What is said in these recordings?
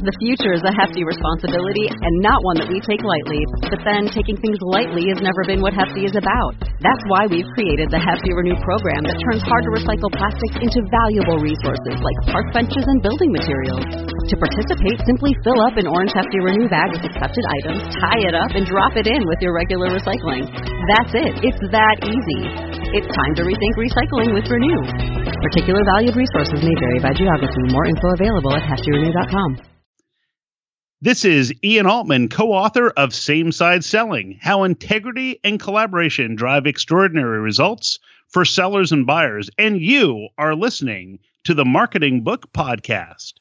The future is a hefty responsibility and not one that we take lightly. But then taking things lightly has never been what Hefty is about. That's why we've created the Hefty Renew program that turns hard-to-recycle plastics into valuable resources like park benches and building materials. To participate, simply fill up an orange Hefty Renew bag with accepted items, tie it up, and drop it in with your regular recycling. That's it. It's that easy. It's time to rethink recycling with Renew. Particular valued resources may vary by geography. More info available at heftyrenew.com. This is Ian Altman, co-author of Same Side Selling, How Integrity and Collaboration Drive Extraordinary Results for Sellers and Buyers. And you are listening to the Marketing Book Podcast.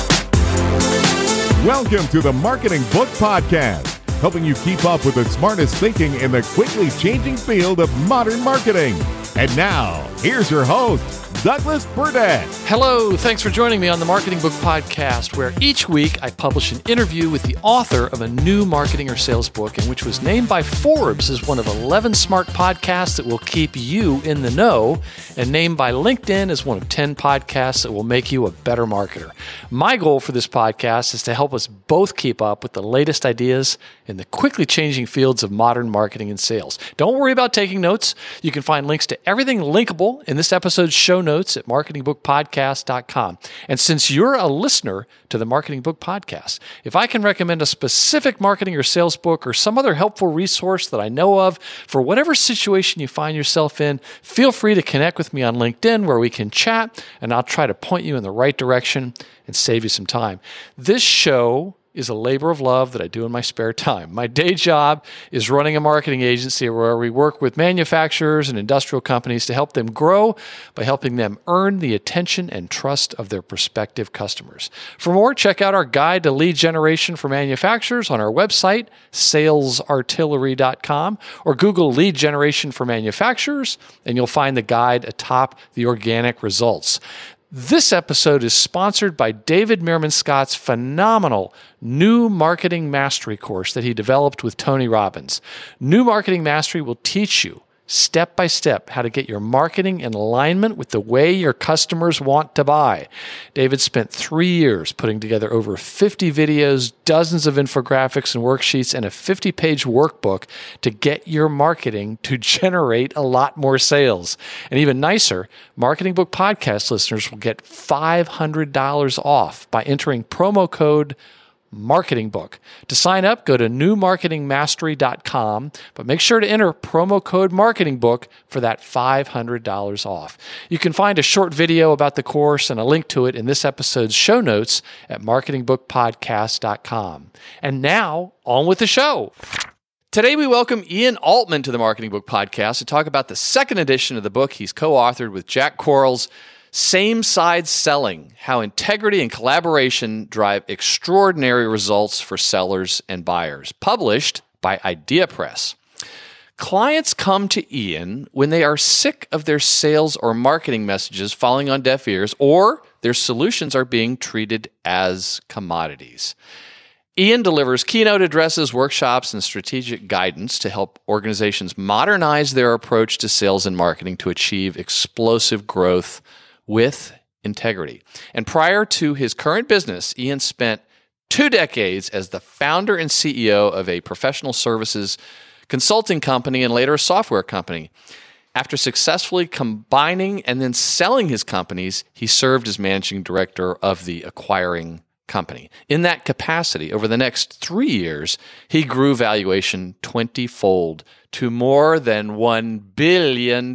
Welcome to the Marketing Book Podcast, helping you keep up with the smartest thinking in the quickly changing field of modern marketing. And now, here's your host, Douglas Burdett. Hello, thanks for joining me on the Marketing Book Podcast, where each week I publish an interview with the author of a new marketing or sales book, and which was named by Forbes as one of 11 smart podcasts that will keep you in the know, and named by LinkedIn as one of 10 podcasts that will make you a better marketer. My goal for this podcast is to help us both keep up with the latest ideas in the quickly changing fields of modern marketing and sales. Don't worry about taking notes. You can find links to everything linkable in this episode's show notes at marketingbookpodcast.com. And since you're a listener to the Marketing Book Podcast, if I can recommend a specific marketing or sales book or some other helpful resource that I know of for whatever situation you find yourself in, feel free to connect with me on LinkedIn where we can chat, and I'll try to point you in the right direction and save you some time. This show is a labor of love that I do in my spare time. My day job is running a marketing agency where we work with manufacturers and industrial companies to help them grow by helping them earn the attention and trust of their prospective customers. For more, check out our guide to lead generation for manufacturers on our website, salesartillery.com, or Google lead generation for manufacturers, and you'll find the guide atop the organic results. This episode is sponsored by David Meerman Scott's phenomenal New Marketing Mastery course that he developed with Tony Robbins. New Marketing Mastery will teach you step by step how to get your marketing in alignment with the way your customers want to buy. David spent 3 years putting together over 50 videos, dozens of infographics and worksheets, and a 50-page workbook to get your marketing to generate a lot more sales. And even nicer, Marketing Book Podcast listeners will get $500 off by entering promo code Marketing Book. To sign up, go to newmarketingmastery.com, but make sure to enter promo code Marketing Book for that $500 off. You can find a short video about the course and a link to it in this episode's show notes at marketingbookpodcast.com. And now, on with the show. Today, we welcome Ian Altman to the Marketing Book Podcast to talk about the second edition of the book he's co-authored with Jack Quarles, Same Side Selling, How Integrity and Collaboration Drive Extraordinary Results for Sellers and Buyers, published by Idea Press. Clients come to Ian when they are sick of their sales or marketing messages falling on deaf ears, or their solutions are being treated as commodities. Ian delivers keynote addresses, workshops, and strategic guidance to help organizations modernize their approach to sales and marketing to achieve explosive growth with integrity. And prior to his current business, Ian spent 2 decades as the founder and CEO of a professional services consulting company and later a software company. After successfully combining and then selling his companies, he served as managing director of the acquiring company. In that capacity, over the next 3 years, he grew valuation 20-fold to more than $1 billion.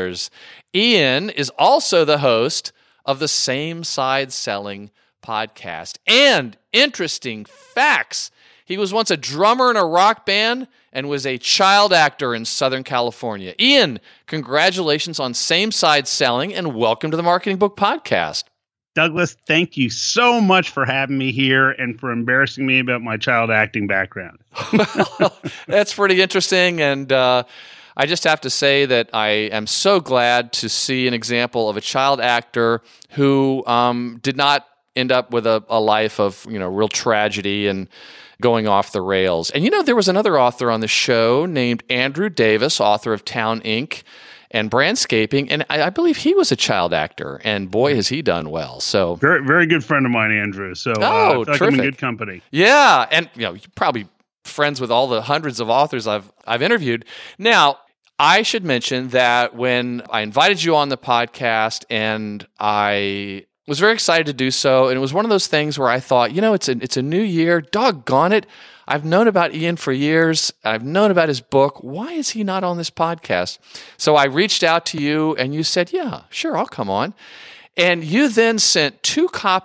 Ian is also the host of the Same Side Selling podcast. And interesting facts, he was once a drummer in a rock band and was a child actor in Southern California. Ian, congratulations on Same Side Selling and welcome to the Marketing Book Podcast. Douglas, thank you so much for having me here and for embarrassing me about my child acting background. Well, that's pretty interesting. And I just have to say that I am so glad to see an example of a child actor who did not end up with a life of real tragedy and going off the rails. And there was another author on the show named Andrew Davis, author of Town Inc., and brandscaping. And I believe he was a child actor, and boy, has he done well. So very, very good friend of mine, Andrew. So I feel like I'm in good company. Yeah. And you're probably friends with all the hundreds of authors I've interviewed. Now, I should mention that when I invited you on the podcast, and I was very excited to do so, and it was one of those things where I thought, it's a new year. Doggone it. I've known about Ian for years. I've known about his book. Why is he not on this podcast? So I reached out to you, and you said, yeah, sure, I'll come on. And you then sent two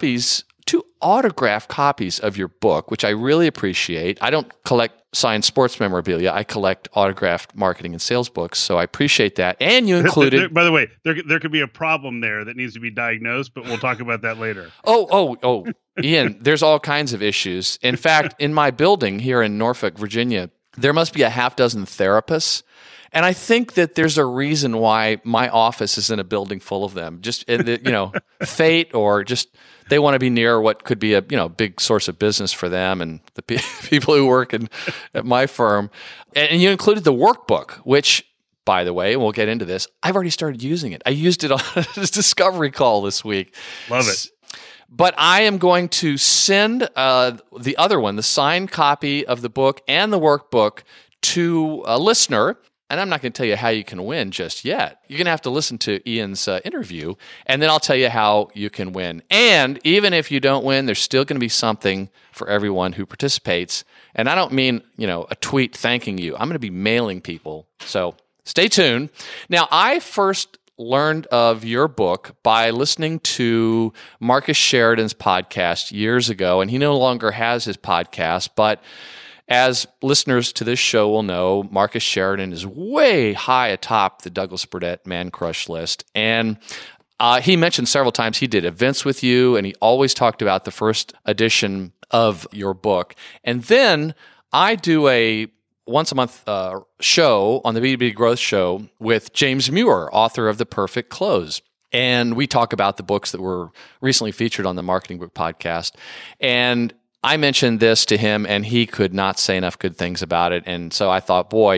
autographed copies of your book, which I really appreciate. I don't collect signed sports memorabilia. I collect autographed marketing and sales books, so I appreciate that. And you included... By the way, there could be a problem there that needs to be diagnosed, but we'll talk about that later. Oh, Ian, there's all kinds of issues. In fact, in my building here in Norfolk, Virginia, there must be a half dozen therapists. And I think that there's a reason why my office is in a building full of them. Just, fate, or just they want to be near what could be a big source of business for them and the people who work at my firm. And you included the workbook, which, by the way, and we'll get into this, I've already started using it. I used it on this discovery call this week. Love it. But I am going to send the other one, the signed copy of the book and the workbook, to a listener. And I'm not going to tell you how you can win just yet. You're going to have to listen to Ian's interview, and then I'll tell you how you can win. And even if you don't win, there's still going to be something for everyone who participates. And I don't mean, a tweet thanking you. I'm going to be mailing people. So stay tuned. Now, I first learned of your book by listening to Marcus Sheridan's podcast years ago, and he no longer has his podcast, but as listeners to this show will know, Marcus Sheridan is way high atop the Douglas Burdett Man Crush list. And he mentioned several times he did events with you, and he always talked about the first edition of your book. And then I do a once-a-month show on the B2B Growth Show with James Muir, author of The Perfect Close. And we talk about the books that were recently featured on the Marketing Book Podcast. And I mentioned this to him, and he could not say enough good things about it. And so I thought, boy,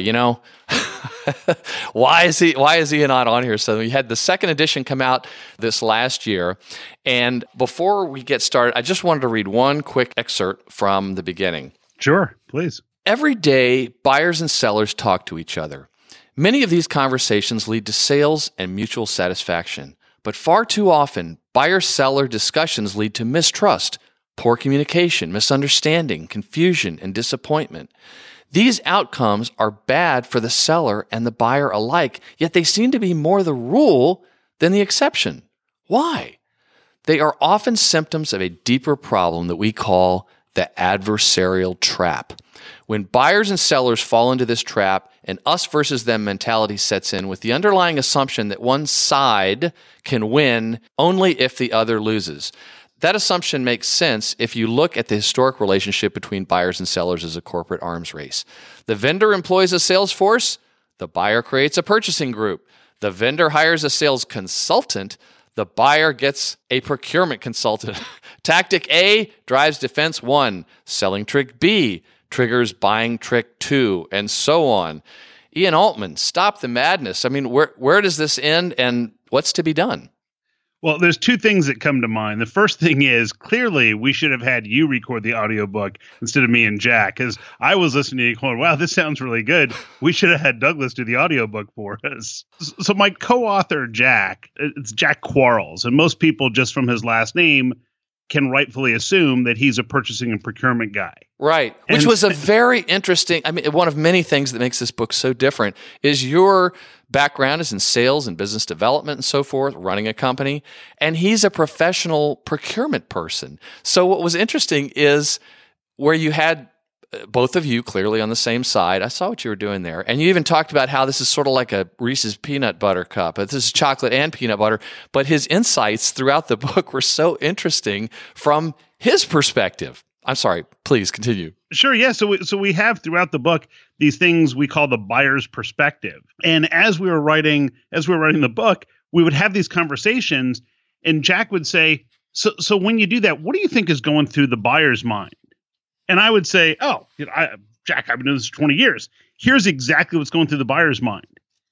why is he not on here? So we had the second edition come out this last year. And before we get started, I just wanted to read one quick excerpt from the beginning. Sure, please. Every day, buyers and sellers talk to each other. Many of these conversations lead to sales and mutual satisfaction. But far too often, buyer-seller discussions lead to mistrust, poor communication, misunderstanding, confusion, and disappointment. These outcomes are bad for the seller and the buyer alike, yet they seem to be more the rule than the exception. Why? They are often symptoms of a deeper problem that we call the adversarial trap. When buyers and sellers fall into this trap, an us versus them mentality sets in with the underlying assumption that one side can win only if the other loses. That assumption makes sense if you look at the historic relationship between buyers and sellers as a corporate arms race. The vendor employs a sales force. The buyer creates a purchasing group. The vendor hires a sales consultant. The buyer gets a procurement consultant. Tactic A drives defense 1. Selling trick B triggers buying trick 2, and so on. Ian Altman, stop the madness. I mean, where does this end, and what's to be done? Well, there's two things that come to mind. The first thing is, clearly, we should have had you record the audiobook instead of me and Jack, because I was listening to you going, wow, this sounds really good. We should have had Douglas do the audiobook for us. So my co-author, Jack, it's Jack Quarles, and most people just from his last name can rightfully assume that he's a purchasing and procurement guy. Right. Which was a very interesting, one of many things that makes this book so different is your background is in sales and business development and so forth, running a company, and he's a professional procurement person. So what was interesting is where you had both of you clearly on the same side. I saw what you were doing there. And you even talked about how this is sort of like a Reese's peanut butter cup. This is chocolate and peanut butter. But his insights throughout the book were so interesting from his perspective. I'm sorry, please continue. Sure, yeah. So we have throughout the book these things we call the buyer's perspective. And as we were writing the book, we would have these conversations, and Jack would say, so when you do that, what do you think is going through the buyer's mind? And I would say, Jack, I've been doing this for 20 years. Here's exactly what's going through the buyer's mind.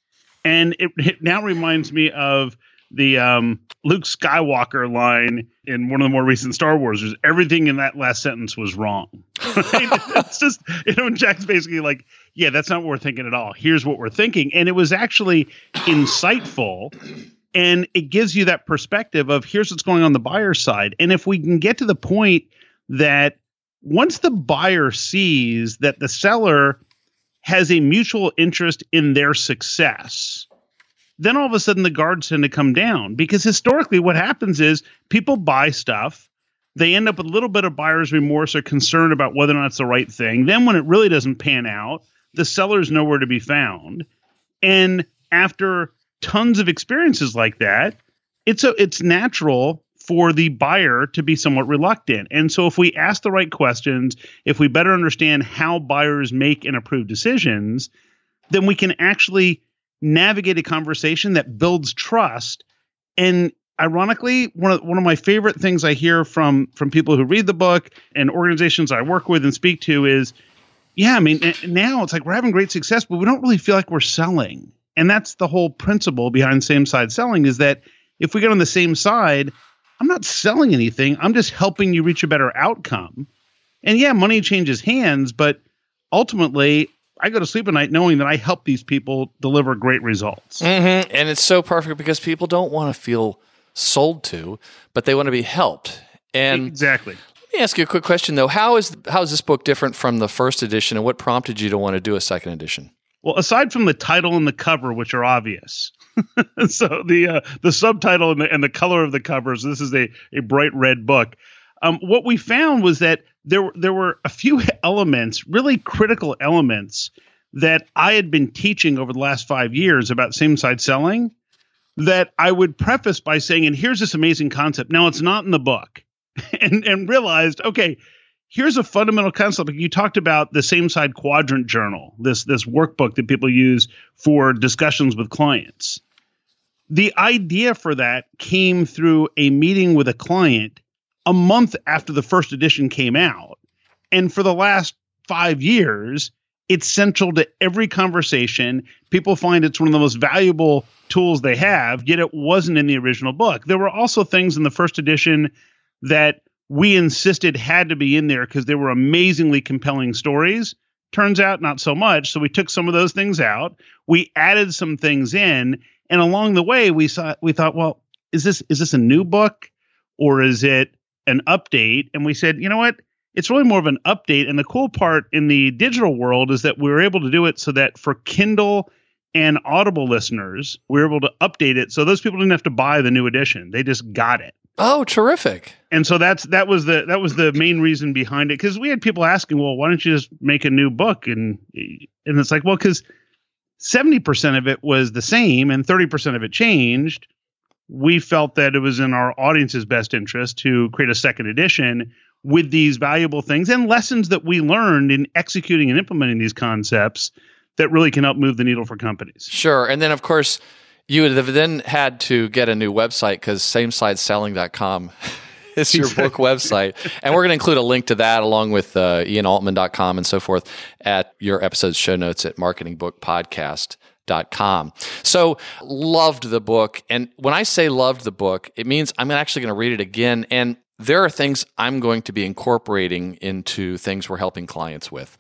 And it now reminds me of the Luke Skywalker line in one of the more recent Star Wars. Everything in that last sentence was wrong. Right? It's just, Jack's basically like, yeah, that's not what we're thinking at all. Here's what we're thinking. And it was actually insightful. And it gives you that perspective of here's what's going on the buyer side. And if we can get to the point that once the buyer sees that the seller has a mutual interest in their success, then all of a sudden the guards tend to come down, because historically what happens is people buy stuff. They end up with a little bit of buyer's remorse or concern about whether or not it's the right thing. Then when it really doesn't pan out, the seller's nowhere to be found. And after tons of experiences like that, it's natural for the buyer to be somewhat reluctant. And so if we ask the right questions, if we better understand how buyers make and approve decisions, then we can actually navigate a conversation that builds trust. And ironically, one of my favorite things I hear from people who read the book and organizations I work with and speak to is, yeah, I mean, now it's like we're having great success, but we don't really feel like we're selling. And that's the whole principle behind same side selling, is that if we get on the same side, I'm not selling anything. I'm just helping you reach a better outcome. And yeah, money changes hands, but ultimately I go to sleep at night knowing that I help these people deliver great results. Mm-hmm. And it's so perfect because people don't want to feel sold to, but they want to be helped. And exactly. Let me ask you a quick question though. How is this book different from the first edition, and what prompted you to want to do a second edition? Well, aside from the title and the cover, which are obvious, so the subtitle and the color of the covers, this is a bright red book. What we found was that there were a few elements, really critical elements, that I had been teaching over the last 5 years about same-side selling, that I would preface by saying, and here's this amazing concept. Now, it's not in the book, and realized, okay, here's a fundamental concept. You talked about the same side quadrant journal, this workbook that people use for discussions with clients. The idea for that came through a meeting with a client a month after the first edition came out. And for the last 5 years, it's central to every conversation. People find it's one of the most valuable tools they have, yet it wasn't in the original book. There were also things in the first edition that we insisted had to be in there because they were amazingly compelling stories. Turns out not so much. So we took some of those things out. We added some things in. And along the way, we thought, well, is this a new book or is it an update? And we said, you know what? It's really more of an update. And the cool part in the digital world is that we were able to do it so that for Kindle and Audible listeners, we were able to update it. So those people didn't have to buy the new edition. They just got it. Oh, terrific. And so that was the main reason behind it. Because we had people asking, well, why don't you just make a new book? And it's like, well, because 70% of it was the same and 30% of it changed. We felt that it was in our audience's best interest to create a second edition with these valuable things and lessons that we learned in executing and implementing these concepts that really can help move the needle for companies. Sure. And then, of course, you would have then had to get a new website because samesideselling.com is your book website. And we're going to include a link to that along with ianaltman.com and so forth at your episode's show notes at marketingbookpodcast.com. So loved the book. And when I say loved the book, it means I'm actually going to read it again. And there are things I'm going to be incorporating into things we're helping clients with.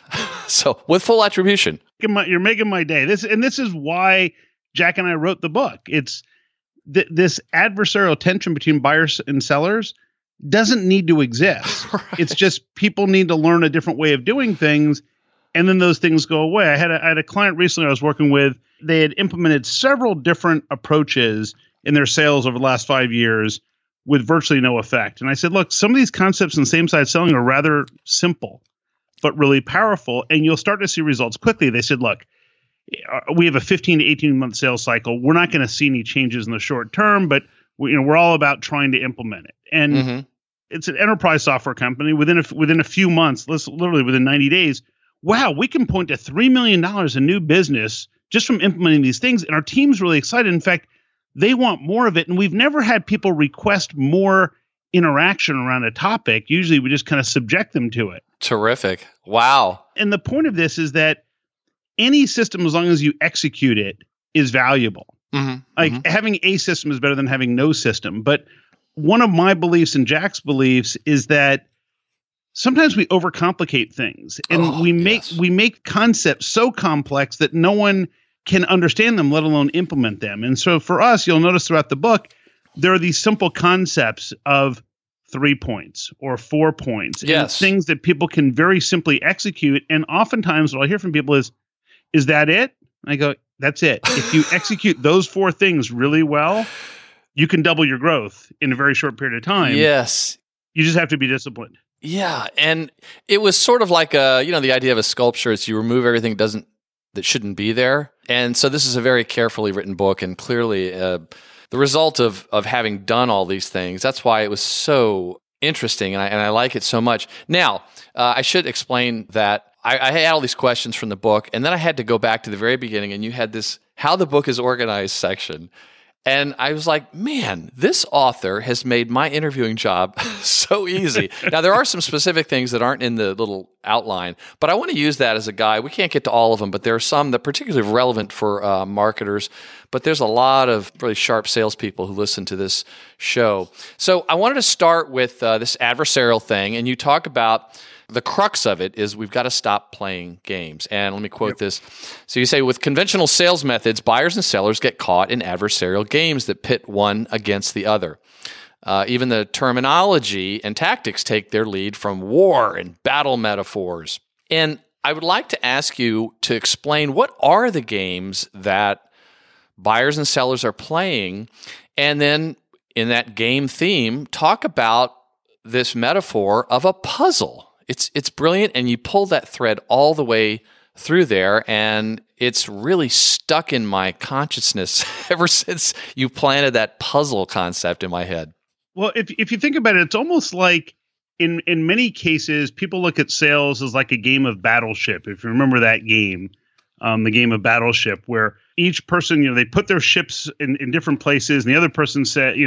So with full attribution. You're making my day. This is why Jack and I wrote the book. It's this adversarial tension between buyers and sellers doesn't need to exist. Right. It's just people need to learn a different way of doing things, and then those things go away. I had a client recently I was working with. They had implemented several different approaches in their sales over the last 5 years with virtually no effect. And I said, look, some of these concepts in same-side selling are rather simple, but really powerful, and you'll start to see results quickly. They said, look, we have a 15 to 18-month sales cycle. We're not going to see any changes in the short term, but we're all about trying to implement it. And it's an enterprise software company. Within a few months, literally within 90 days, wow, we can point to $3 million in new business just from implementing these things. And our team's really excited. In fact, they want more of it. And we've never had people request more interaction around a topic. Usually we just kind of subject them to it. Terrific. Wow. And the point of this is that any system, as long as you execute it, is valuable. Like having a system is better than having no system. But one of my beliefs and Jack's beliefs is that sometimes we overcomplicate things, and we make concepts so complex that no one can understand them, let alone implement them. And so for us, you'll notice throughout the book, there are these simple concepts of 3 points or 4 points, and things that people can very simply execute. And oftentimes what I hear from people is that it? And I go, that's it. If you execute those 4 things really well, you can double your growth in a very short period of time. Yes. You just have to be disciplined. Yeah. And it was sort of like the idea of a sculpture is you remove everything that shouldn't be there. And so this is a very carefully written book, and clearly the result of having done all these things. That's why it was so interesting, and I like it so much. Now, I should explain that I had all these questions from the book, and then I had to go back to the very beginning, and you had this how the book is organized section. And I was like, man, this author has made my interviewing job so easy. Now, there are some specific things that aren't in the little outline, but I want to use that as a guide. We can't get to all of them, but there are some that are particularly relevant for marketers. But there's a lot of really sharp salespeople who listen to this show. So I wanted to start with this adversarial thing, and you talk about the crux of it is we've got to stop playing games. And let me quote this. So you say, with conventional sales methods, buyers and sellers get caught in adversarial games that pit one against the other. Even the terminology and tactics take their lead from war and battle metaphors. And I would like to ask you to explain what are the games that buyers and sellers are playing, and then in that game theme, talk about this metaphor of a puzzle. It's brilliant, and you pull that thread all the way through there, and it's really stuck in my consciousness ever since you planted that puzzle concept in my head. Well, if you think about it, it's almost like in many cases, people look at sales as like a game of Battleship. If you remember that game, the game of Battleship, where each person, they put their ships in different places, and the other person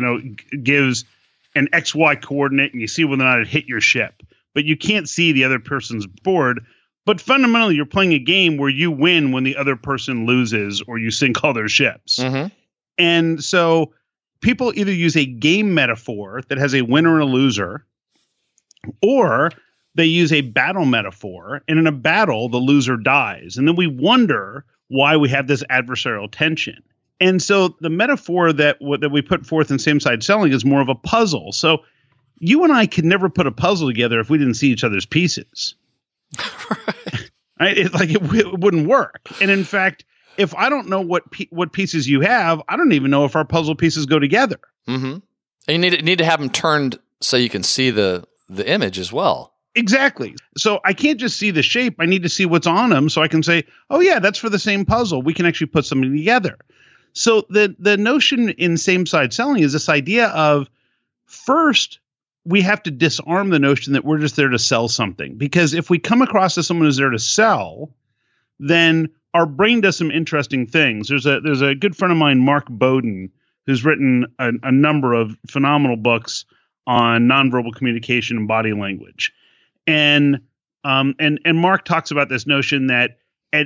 gives an XY coordinate, and you see whether or not it hit your ship. But you can't see the other person's board. But fundamentally, you're playing a game where you win when the other person loses or you sink all their ships. Mm-hmm. And so people either use a game metaphor that has a winner and a loser, or they use a battle metaphor. And in a battle, the loser dies. And then we wonder why we have this adversarial tension. And so the metaphor that we put forth in same-side selling is more of a puzzle. So you and I could never put a puzzle together if we didn't see each other's pieces. Right? It wouldn't work. And in fact, if I don't know what pieces you have, I don't even know if our puzzle pieces go together. Mm-hmm. And you need to have them turned so you can see the image as well. Exactly. So I can't just see the shape. I need to see what's on them so I can say, oh yeah, that's for the same puzzle. We can actually put something together. So the notion in same-side selling is this idea of, first, we have to disarm the notion that we're just there to sell something. Because if we come across as someone who's there to sell, then our brain does some interesting things. There's a good friend of mine, Mark Bowden, who's written a number of phenomenal books on nonverbal communication and body language. And Mark talks about this notion that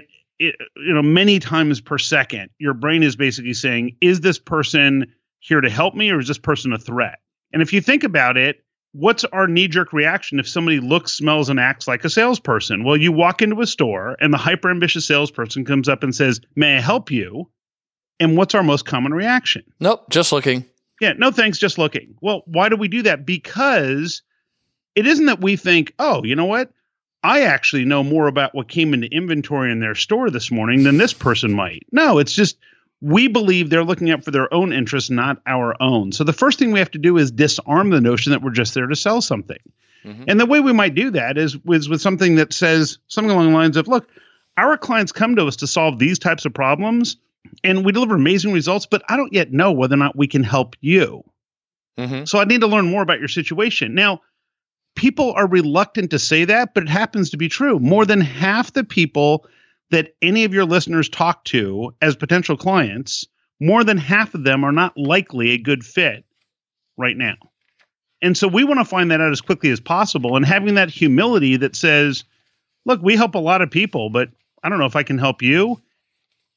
many times per second, your brain is basically saying, is this person here to help me, or is this person a threat? And if you think about it, what's our knee-jerk reaction if somebody looks, smells, and acts like a salesperson? Well, you walk into a store and the hyper-ambitious salesperson comes up and says, may I help you? And what's our most common reaction? Nope, just looking. Yeah, no thanks, just looking. Well, why do we do that? Because it isn't that we think, oh, you know what? I actually know more about what came into inventory in their store this morning than this person might. No, it's just we believe they're looking out for their own interests, not our own. So the first thing we have to do is disarm the notion that we're just there to sell something. Mm-hmm. And the way we might do that is with something that says something along the lines of, look, our clients come to us to solve these types of problems, and we deliver amazing results, but I don't yet know whether or not we can help you. Mm-hmm. So I need to learn more about your situation. Now, people are reluctant to say that, but it happens to be true. More than half the people that any of your listeners talk to as potential clients, more than half of them are not likely a good fit right now. And so we want to find that out as quickly as possible, and having that humility that says, look, we help a lot of people, but I don't know if I can help you.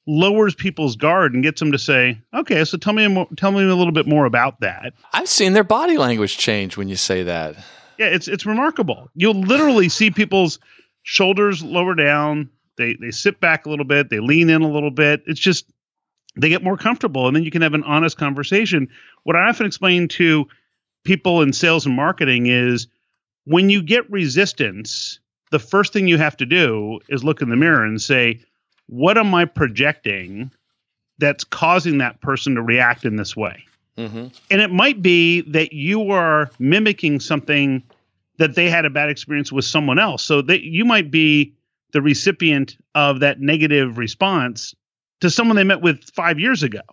lowers people's guard and gets them to say, okay, so tell me a little bit more about that. I've seen their body language change when you say that. Yeah, it's remarkable. You'll literally see people's shoulders lower down. They sit back a little bit. They lean in a little bit. It's just, they get more comfortable, and then you can have an honest conversation. What I often explain to people in sales and marketing is when you get resistance, the first thing you have to do is look in the mirror and say, what am I projecting that's causing that person to react in this way? Mm-hmm. And it might be that you are mimicking something that they had a bad experience with someone else. So that you might be the recipient of that negative response to someone they met with 5 years ago.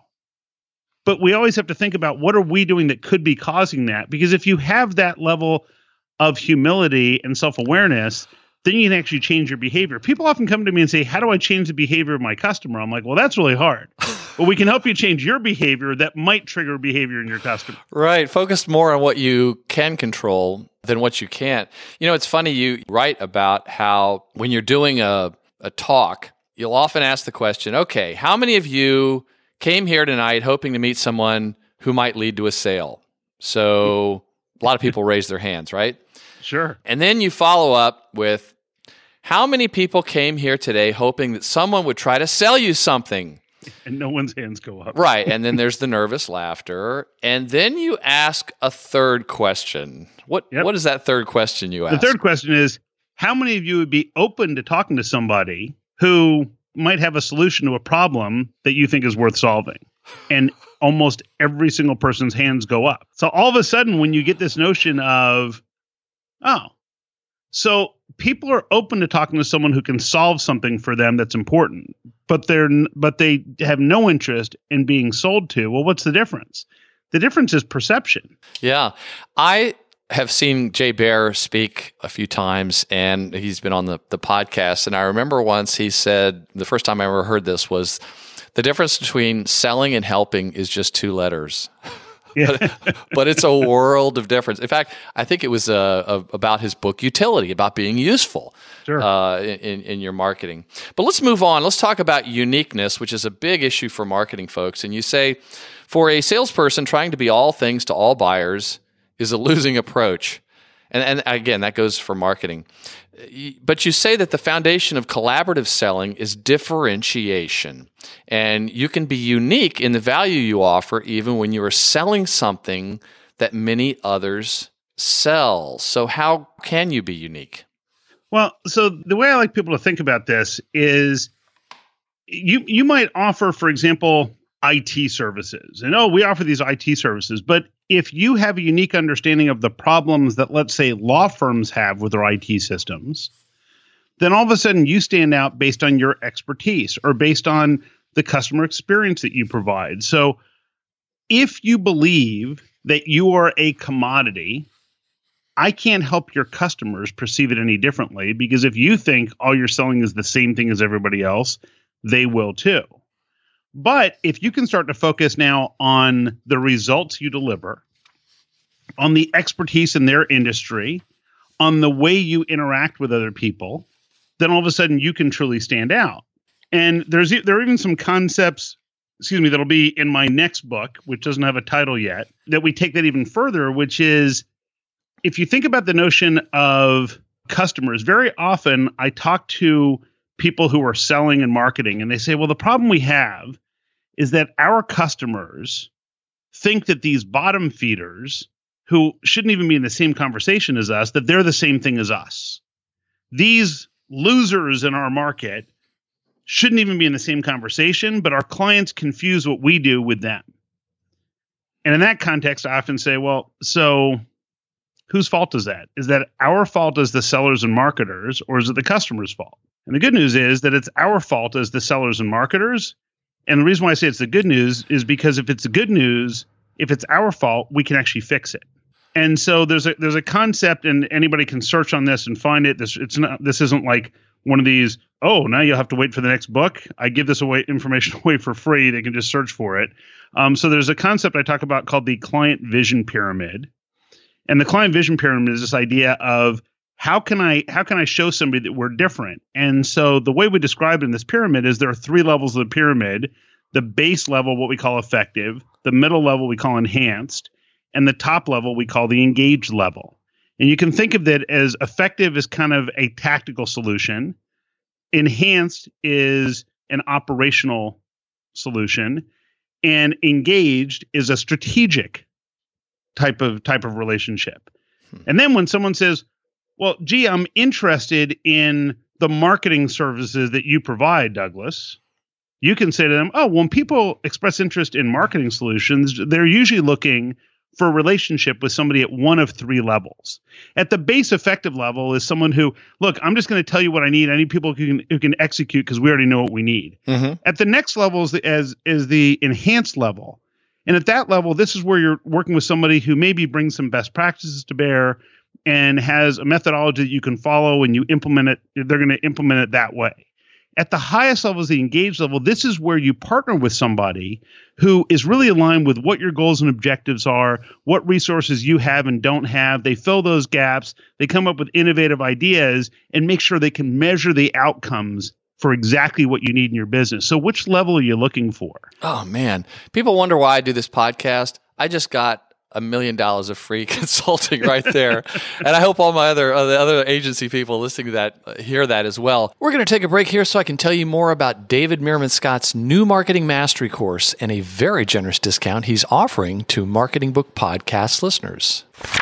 But we always have to think about what are we doing that could be causing that? Because if you have that level of humility and self-awareness, then you can actually change your behavior. People often come to me and say, how do I change the behavior of my customer? I'm like, well, that's really hard. But we can help you change your behavior that might trigger behavior in your customer. Right. Focus more on what you can control than what you can't. You know, it's funny, you write about how when you're doing a talk, you'll often ask the question, okay, how many of you came here tonight hoping to meet someone who might lead to a sale? So a lot of people raise their hands, right? Sure. And then you follow up with, how many people came here today hoping that someone would try to sell you something? And no one's hands go up. Right. And then there's the nervous laughter. And then you ask a third question. What is that third question you ask? The third question is, how many of you would be open to talking to somebody who might have a solution to a problem that you think is worth solving? And almost every single person's hands go up. So all of a sudden, when you get this notion of, oh, so people are open to talking to someone who can solve something for them that's important, but they have no interest in being sold to. Well, what's the difference? The difference is perception. Yeah. I have seen Jay Baer speak a few times, and he's been on the podcast. And I remember once he said, the first time I ever heard this was, the difference between selling and helping is just 2 letters. Yeah. but it's a world of difference. In fact, I think it was about his book Utility, about being useful in your marketing. But let's move on. Let's talk about uniqueness, which is a big issue for marketing folks. And you say, for a salesperson, trying to be all things to all buyers is a losing approach. And again, that goes for marketing. But you say that the foundation of collaborative selling is differentiation. And you can be unique in the value you offer even when you are selling something that many others sell. So how can you be unique? Well, so the way I like people to think about this is you might offer, for example, IT services. And we offer these IT services. But if you have a unique understanding of the problems that, let's say, law firms have with their IT systems, then all of a sudden you stand out based on your expertise or based on the customer experience that you provide. So if you believe that you are a commodity, I can't help your customers perceive it any differently, because if you think all you're selling is the same thing as everybody else, they will too. But if you can start to focus now on the results you deliver, on the expertise in their industry, on the way you interact with other people, then all of a sudden you can truly stand out. And there are even some concepts, that'll be in my next book, which doesn't have a title yet, that we take that even further, which is, if you think about the notion of customers, very often I talk to people who are selling and marketing, and they say, well, the problem we have is that our customers think that these bottom feeders, who shouldn't even be in the same conversation as us, that they're the same thing as us. These losers in our market shouldn't even be in the same conversation, but our clients confuse what we do with them. And in that context, I often say, well, so whose fault is that? Is that our fault as the sellers and marketers, or is it the customer's fault? And the good news is that it's our fault as the sellers and marketers. And the reason why I say it's the good news is because if it's the good news, if it's our fault, we can actually fix it. And so there's a concept, and anybody can search on this and find it. This isn't like one of these, oh, now you'll have to wait for the next book. I give this information away for free. They can just search for it. So there's a concept I talk about called the client vision pyramid. And the client vision pyramid is this idea of how can I show somebody that we're different? And so the way we describe it in this pyramid is there are 3 levels of the pyramid: the base level, what we call effective; the middle level we call enhanced; and the top level we call the engaged level. And you can think of that as effective as kind of a tactical solution, enhanced is an operational solution, and engaged is a strategic type of relationship. And then when someone says, well, gee, I'm interested in the marketing services that you provide, Douglas, you can say to them, oh, when people express interest in marketing solutions, they're usually looking for a relationship with somebody at one of 3 levels. At the base effective level is someone who, look, I'm just going to tell you what I need. I need people who can execute because we already know what we need. Mm-hmm. At the next level is the enhanced level. And at that level, this is where you're working with somebody who maybe brings some best practices to bear and has a methodology that you can follow, and you implement it. They're going to implement it that way. At the highest level is the engaged level. This is where you partner with somebody who is really aligned with what your goals and objectives are, what resources you have and don't have. They fill those gaps. They come up with innovative ideas and make sure they can measure the outcomes for exactly what you need in your business. So which level are you looking for? Oh, man. People wonder why I do this podcast. I just got $1 million of free consulting right there. And I hope all my other agency people listening to that hear that as well. We're going to take a break here so I can tell you more about David Meerman Scott's new Marketing Mastery course and a very generous discount he's offering to Marketing Book Podcast listeners.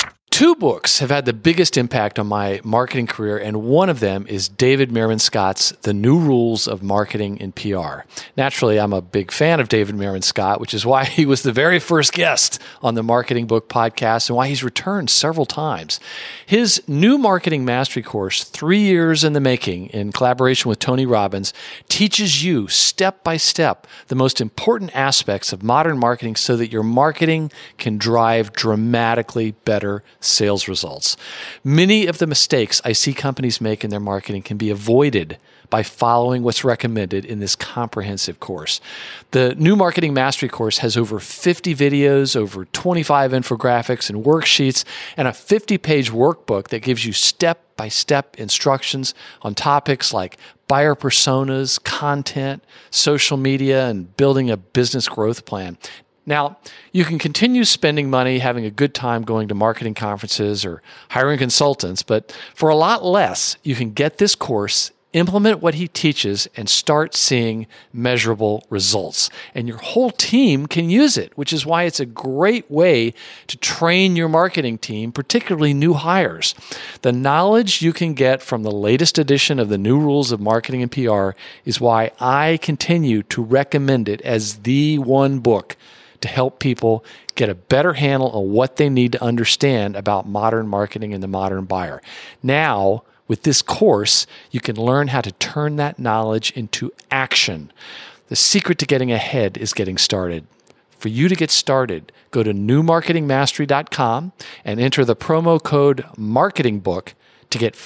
2 books have had the biggest impact on my marketing career, and one of them is David Meerman Scott's The New Rules of Marketing and PR. Naturally, I'm a big fan of David Meerman Scott, which is why he was the very first guest on the Marketing Book Podcast and why he's returned several times. His new Marketing Mastery course, 3 years in the making, in collaboration with Tony Robbins, teaches you step by step the most important aspects of modern marketing so that your marketing can drive dramatically better sales results. Many of the mistakes I see companies make in their marketing can be avoided by following what's recommended in this comprehensive course. The new Marketing Mastery course has over 50 videos, over 25 infographics and worksheets, and a 50-page workbook that gives you step-by-step instructions on topics like buyer personas, content, social media, and building a business growth plan. Now, you can continue spending money, having a good time going to marketing conferences or hiring consultants, but for a lot less, you can get this course, implement what he teaches, and start seeing measurable results. And your whole team can use it, which is why it's a great way to train your marketing team, particularly new hires. The knowledge you can get from the latest edition of the New Rules of Marketing and PR is why I continue to recommend it as the one book to help people get a better handle on what they need to understand about modern marketing and the modern buyer. Now, with this course, you can learn how to turn that knowledge into action. The secret to getting ahead is getting started. For you to get started, go to newmarketingmastery.com and enter the promo code MARKETINGBOOK to get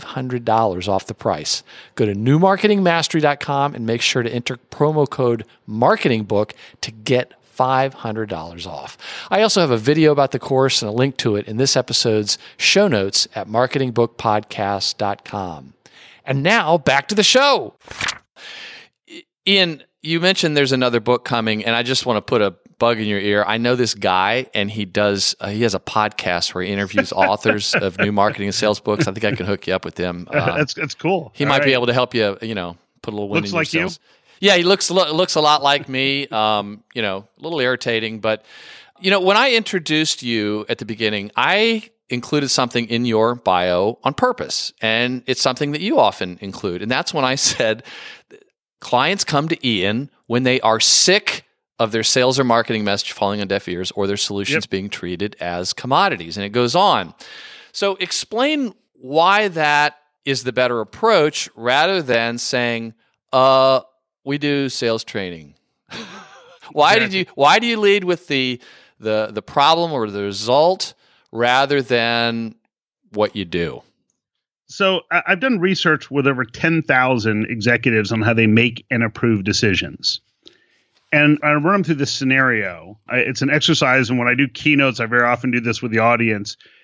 $500 off the price. Go to newmarketingmastery.com and make sure to enter promo code MARKETINGBOOK to get $500 off. I also have a video about the course and a link to it in this episode's show notes at marketingbookpodcast.com. And now back to the show. Ian, you mentioned there's another book coming, and I just want to put a bug in your ear. I know this guy, and he has a podcast where he interviews authors of new marketing and sales books. I think I can hook you up with him. That's cool. He might be able to help you, put a little wind in your sails. Looks like you. Yeah, he looks a lot like me, a little irritating. But, when I introduced you at the beginning, I included something in your bio on purpose. And it's something that you often include. And that's when I said clients come to Ian when they are sick of their sales or marketing message falling on deaf ears or their solutions being treated as commodities. And it goes on. So explain why that is the better approach rather than saying, we do sales training. Why do you lead with the problem or the result rather than what you do? So I've done research with over 10,000 executives on how they make and approve decisions. And I run them through this scenario. It's an exercise, and when I do keynotes, I very often do this with the audience.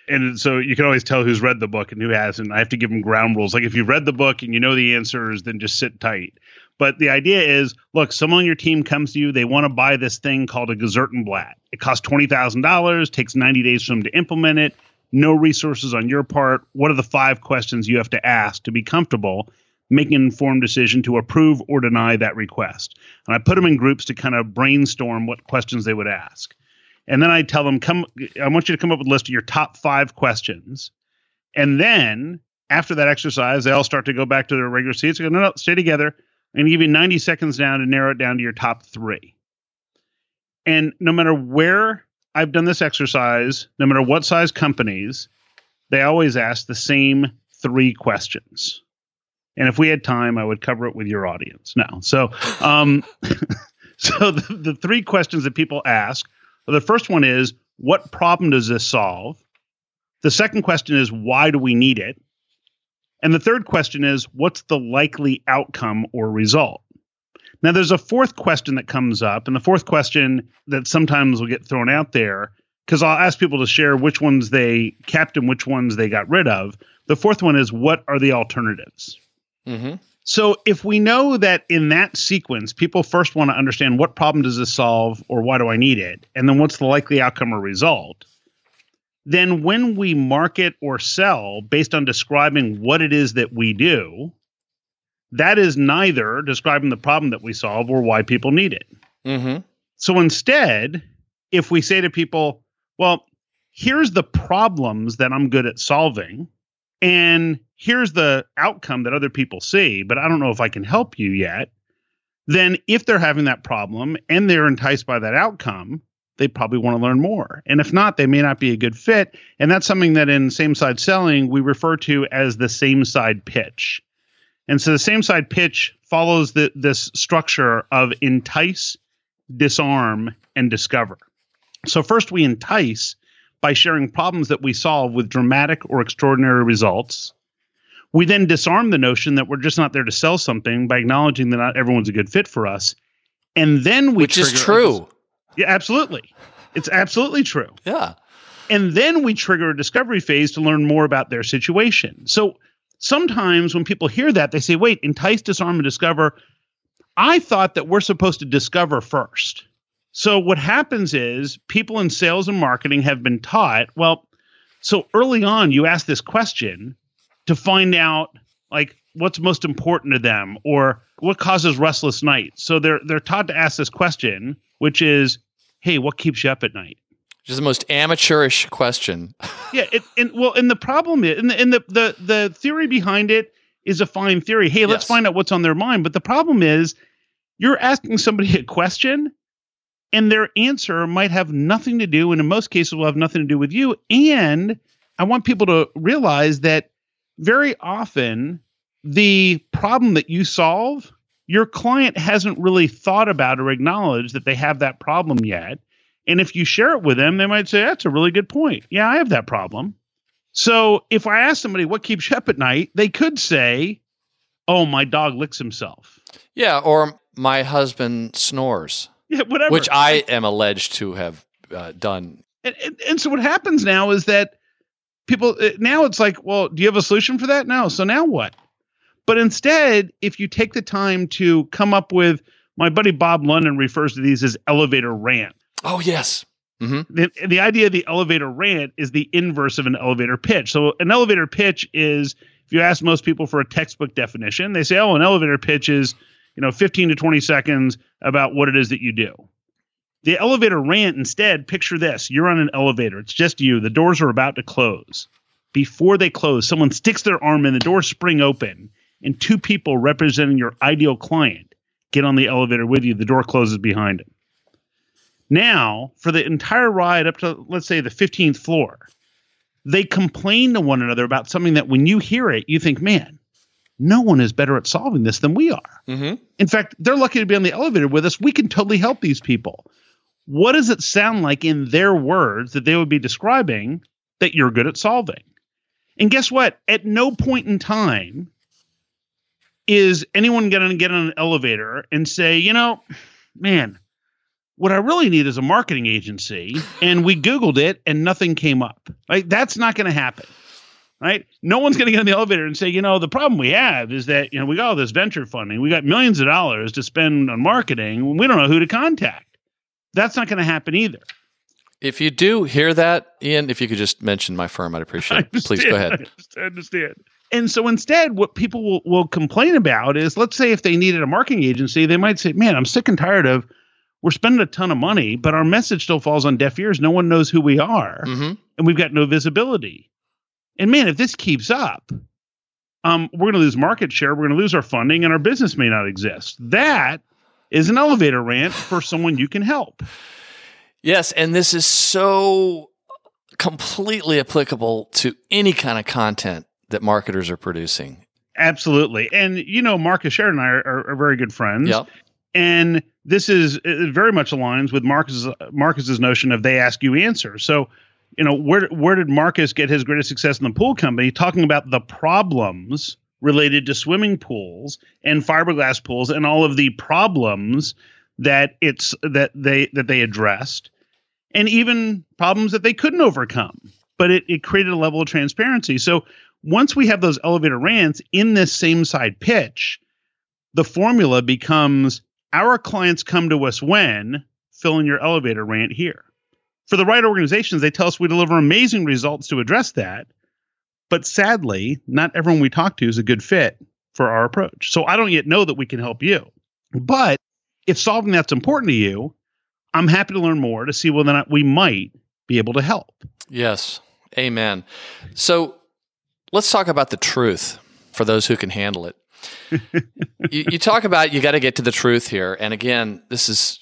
And so you can always tell who's read the book and who hasn't. I have to give them ground rules. Like if you've read the book and you know the answers, then just sit tight. But the idea is, look, someone on your team comes to you. They want to buy this thing called a Gezeitenblad. It costs $20,000, takes 90 days for them to implement it. No resources on your part. What are the 5 questions you have to ask to be comfortable making an informed decision to approve or deny that request? And I put them in groups to kind of brainstorm what questions they would ask. And then I tell them, I want you to come up with a list of your top 5 questions. And then after that exercise, they all start to go back to their regular seats. I go, no, stay together. I'm going to give you 90 seconds now to narrow it down to your top 3. And no matter where I've done this exercise, no matter what size companies, they always ask the same 3 questions. And if we had time, I would cover it with your audience now. So, so the 3 questions that people ask, the first one is, what problem does this solve? The second question is, why do we need it? And the third question is, what's the likely outcome or result? Now, there's a 4th question that comes up, and the 4th question that sometimes will get thrown out there, because I'll ask people to share which ones they kept and which ones they got rid of. The 4th one is, what are the alternatives? Mm-hmm. So if we know that in that sequence, people first want to understand what problem does this solve or why do I need it? And then what's the likely outcome or result? Then when we market or sell based on describing what it is that we do, that is neither describing the problem that we solve or why people need it. Mm-hmm. So instead, if we say to people, well, here's the problems that I'm good at solving, and here's the outcome that other people see, but I don't know if I can help you yet, then if they're having that problem and they're enticed by that outcome, they probably want to learn more. And if not, they may not be a good fit. And that's something that in same-side selling, we refer to as the same-side pitch. And so the same-side pitch follows this structure of entice, disarm, and discover. So first we entice by sharing problems that we solve with dramatic or extraordinary results. We then disarm the notion that we're just not there to sell something by acknowledging that not everyone's a good fit for us. And then we Which is true. Yeah, absolutely. It's absolutely true. Yeah. And then we trigger a discovery phase to learn more about their situation. So sometimes when people hear that, they say, wait, entice, disarm, and discover. I thought that we're supposed to discover first. So what happens is people in sales and marketing have been taught, well, so early on you ask this question to find out like what's most important to them or what causes restless nights. So they're taught to ask this question, which is, hey, what keeps you up at night? Which is the most amateurish question. Yeah, and the problem is, and the theory behind it is a fine theory. Hey, let's find out what's on their mind. But the problem is, you're asking somebody a question, and their answer might have nothing to do, and in most cases will have nothing to do with you. And I want people to realize that very often the problem that you solve, your client hasn't really thought about or acknowledged that they have that problem yet. And if you share it with them, they might say, that's a really good point. Yeah, I have that problem. So if I ask somebody what keeps you up at night, they could say, oh, my dog licks himself. Yeah, or my husband snores. Yeah, whatever. Which I am alleged to have done. And so what happens now is that people, now it's like, well, do you have a solution for that? No. So now what? But instead, if you take the time to come up with, my buddy Bob London refers to these as elevator rant. Oh, yes. Mm-hmm. The idea of the elevator rant is the inverse of an elevator pitch. So an elevator pitch is, if you ask most people for a textbook definition, they say, oh, an elevator pitch is, 15 to 20 seconds about what it is that you do. The elevator rant, instead, picture this. You're on an elevator. It's just you. The doors are about to close. Before they close, someone sticks their arm in, the doors spring open, and 2 people representing your ideal client get on the elevator with you. The door closes behind them. Now, for the entire ride up to, let's say, the 15th floor, they complain to one another about something that when you hear it, you think, man, no one is better at solving this than we are. Mm-hmm. In fact, they're lucky to be on the elevator with us. We can totally help these people. What does it sound like in their words that they would be describing that you're good at solving? And guess what? At no point in time is anyone going to get on an elevator and say, man, what I really need is a marketing agency. And we Googled it and nothing came up. Right? That's not going to happen. Right? No one's going to get in the elevator and say, the problem we have is that, we got all this venture funding. We got millions of dollars to spend on marketing. We don't know who to contact. That's not going to happen either. If you do hear that, Ian, if you could just mention my firm, I'd appreciate it. Please go ahead. I understand. And so instead, what people will complain about is, let's say if they needed a marketing agency, they might say, man, I'm sick and tired of, we're spending a ton of money, but our message still falls on deaf ears. No one knows who we are, and we've got no visibility. And man, if this keeps up, we're going to lose market share, we're going to lose our funding, and our business may not exist. That is an elevator rant for someone you can help. Yes, and this is so completely applicable to any kind of content that marketers are producing. Absolutely. And, Marcus Sheridan and I are very good friends. Yep. And this is it very much aligns with Marcus's notion of they ask, you answer. So, where did Marcus get his greatest success in the pool company? Talking about the problems related to swimming pools and fiberglass pools and all of the problems that they addressed, and even problems that they couldn't overcome. But it created a level of transparency. So once we have those elevator rants in this same side pitch, the formula becomes our clients come to us when, fill in your elevator rant here. For the right organizations, they tell us we deliver amazing results to address that. But sadly, not everyone we talk to is a good fit for our approach. So I don't yet know that we can help you. But if solving that's important to you, I'm happy to learn more to see whether or not we might be able to help. Yes. Amen. So let's talk about the truth for those who can handle it. You talk about you got to get to the truth here. And again, this is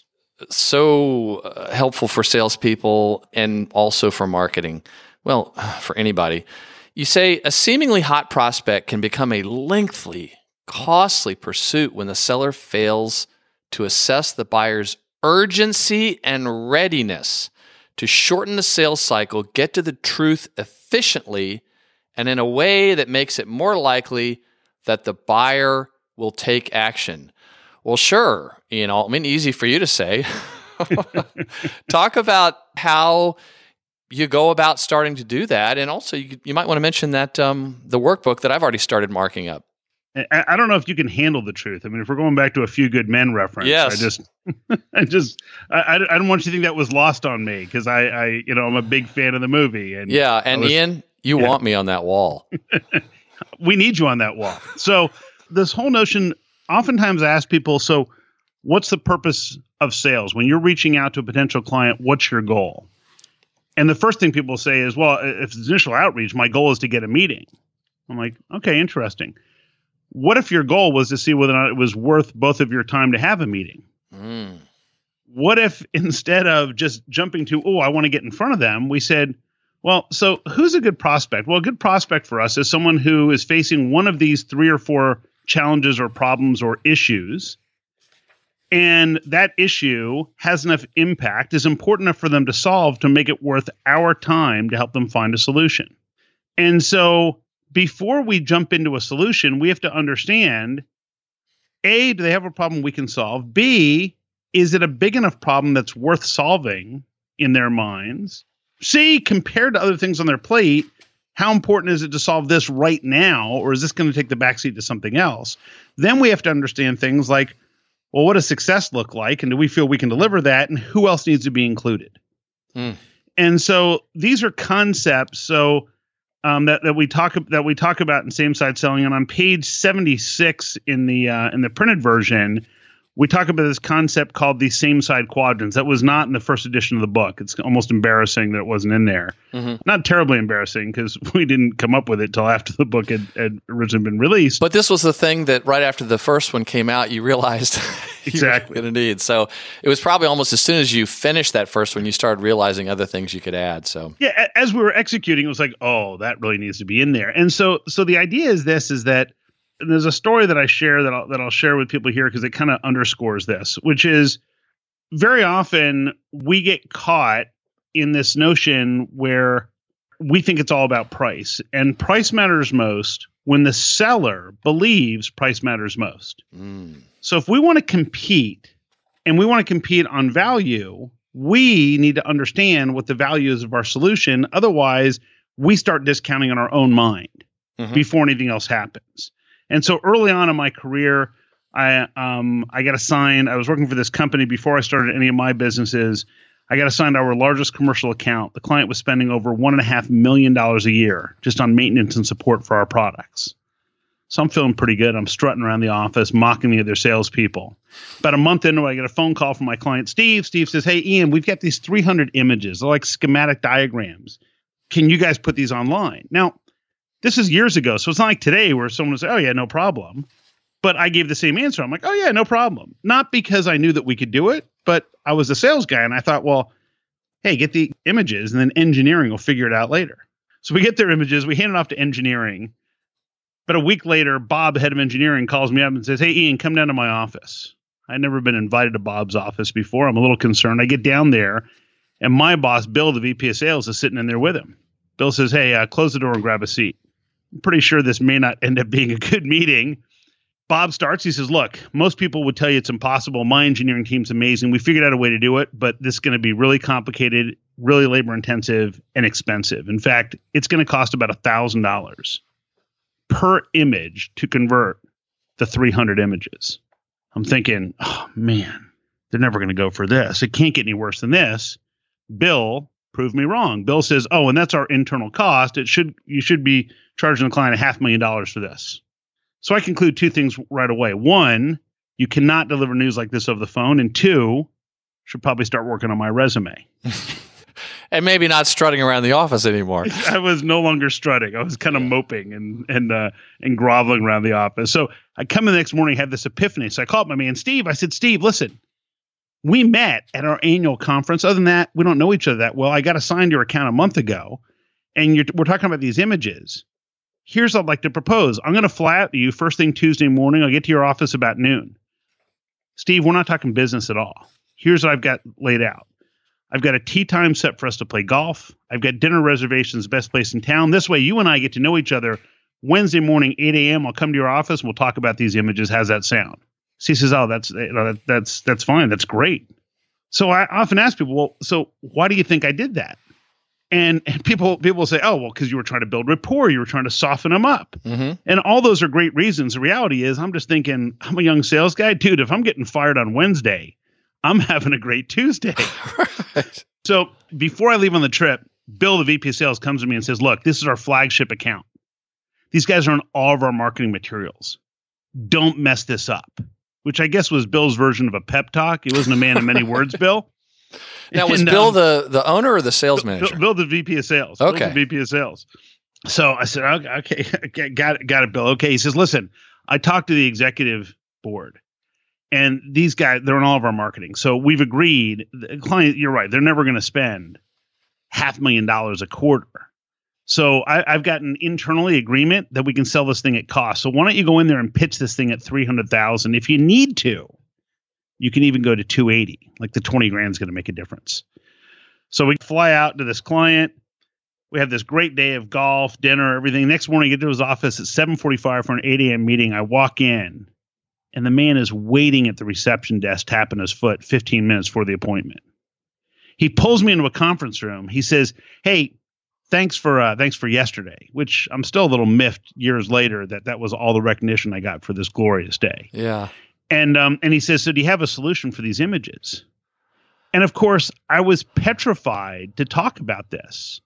so helpful for salespeople and also for marketing. Well, for anybody. You say a seemingly hot prospect can become a lengthy, costly pursuit when the seller fails to assess the buyer's urgency and readiness to shorten the sales cycle, get to the truth efficiently, and in a way that makes it more likely that the buyer will take action. Well, sure, Ian Altman, easy for you to say. Talk about how you go about starting to do that. And also, you might want to mention that the workbook that I've already started marking up. I don't know if you can handle the truth. I mean, if we're going back to A Few Good Men reference, yes. I don't want you to think that was lost on me because I'm a big fan of the movie. And yeah, and Ian, you want me on that wall. We need you on that wall. So this whole notion, oftentimes I ask people, so what's the purpose of sales? When you're reaching out to a potential client, what's your goal? And the first thing people say is, well, if it's initial outreach, my goal is to get a meeting. I'm like, okay, interesting. What if your goal was to see whether or not it was worth both of your time to have a meeting? What if instead of just jumping to, I want to get in front of them, we said, well, so who's a good prospect? Well, a good prospect for us is someone who is facing one of these 3 or 4 challenges or problems or issues. And that issue has enough impact, is important enough for them to solve to make it worth our time to help them find a solution. And so before we jump into a solution, we have to understand, A, do they have a problem we can solve? B, is it a big enough problem that's worth solving in their minds? C, compared to other things on their plate, how important is it to solve this right now? Or is this going to take the backseat to something else? Then we have to understand things like, well, what does success look like? And do we feel we can deliver that? And who else needs to be included? And so these are concepts. So that we talk about in same side selling. And on page 76 in the printed version, we talk about this concept called the same side quadrants. That was not in the first edition of the book. It's almost embarrassing that it wasn't in there. Not terribly embarrassing because we didn't come up with it till after the book had originally been released. But this was the thing that right after the first one came out, you realized exactly you were going to need. So it was probably almost as soon as you finished that first one, you started realizing other things you could add. So yeah, as we were executing, it was like, oh, that really needs to be in there. And so the idea is that. And there's a story that I share that I'll share with people here because it kind of underscores this, which is very often we get caught in this notion where we think it's all about price, and price matters most when the seller believes price matters most. So if we want to compete and we want to compete on value, we need to understand what the value is of our solution. Otherwise, we start discounting in our own mind before anything else happens. And so early on in my career, I got assigned, I was working for this company before I started any of my businesses. I got assigned our largest commercial account. The client was spending over $1.5 million a year just on maintenance and support for our products. So I'm feeling pretty good. I'm strutting around the office, mocking the other salespeople. About a month into it, I get a phone call from my client, Steve. Steve says, hey, Ian, we've got these 300 images. They're like schematic diagrams. Can you guys put these online? Now, this is years ago, so it's not like today where someone will say, oh, yeah, no problem. But I gave the same answer. I'm like, oh, yeah, no problem. Not because I knew that we could do it, but I was a sales guy, and I thought, well, hey, get the images, and then engineering will figure it out later. So we get their images. We hand it off to engineering. But a week later, Bob, head of engineering, calls me up and says, hey, Ian, come down to my office. I'd never been invited to Bob's office before. I'm a little concerned. I get down there, and my boss, Bill, the VP of sales, is sitting in there with him. Bill says, hey, close the door and grab a seat. I'm pretty sure this may not end up being a good meeting. Bob starts. He says, look, most people would tell you it's impossible. My engineering team's amazing. We figured out a way to do it, but this is going to be really complicated, really labor intensive, and expensive. In fact, it's going to cost about $1,000 per image to convert the 300 images. I'm thinking, oh man, they're never going to go for this. It can't get any worse than this. Bill proved me wrong. Bill says, oh, and that's our internal cost. You should be charging the client $500,000 for this. So I conclude two things right away. One, you cannot deliver news like this over the phone. And two, should probably start working on my resume. And maybe not strutting around the office anymore. I was no longer strutting. I was kind of moping and groveling around the office. So I come in the next morning, had this epiphany. So I called my man, Steve. I said, Steve, listen, we met at our annual conference. Other than that, we don't know each other that well. I got assigned your account a month ago, and we're talking about these images. Here's what I'd like to propose. I'm going to fly out to you first thing Tuesday morning. I'll get to your office about noon. Steve, we're not talking business at all. Here's what I've got laid out. I've got a tea time set for us to play golf. I've got dinner reservations, best place in town. This way, you and I get to know each other. Wednesday morning, 8 a.m., I'll come to your office. We'll talk about these images. How's that sound? So he says, oh, that's fine. That's great. So I often ask people, well, so why do you think I did that? And people will say, oh, well, because you were trying to build rapport. You were trying to soften them up. Mm-hmm. And all those are great reasons. The reality is I'm just thinking, I'm a young sales guy. Dude, if I'm getting fired on Wednesday, I'm having a great Tuesday. Right. So before I leave on the trip, Bill, the VP of sales, comes to me and says, look, this is our flagship account. These guys are on all of our marketing materials. Don't mess this up, which I guess was Bill's version of a pep talk. He wasn't a man of many words, Bill. Now, was Bill the owner or the sales manager? Bill, the VP of sales. Okay. Bill, the VP of sales. So I said, okay, got it, Bill. Okay. He says, listen, I talked to the executive board. And these guys, they're in all of our marketing. So we've agreed, the client, you're right, they're never going to spend $500,000 a quarter. So I've got an internally agreement that we can sell this thing at cost. So why don't you go in there and pitch this thing at $300,000? If you need to, you can even go to $280. Like the 20 grand is going to make a difference. So we fly out to this client. We have this great day of golf, dinner, everything. Next morning, I get to his office at 7:45 for an 8 a.m. meeting. I walk in. And the man is waiting at the reception desk, tapping his foot 15 minutes for the appointment. He pulls me into a conference room. He says, hey, thanks for yesterday, which I'm still a little miffed years later that was all the recognition I got for this glorious day. Yeah. And he says, so do you have a solution for these images? And of course, I was petrified to talk about this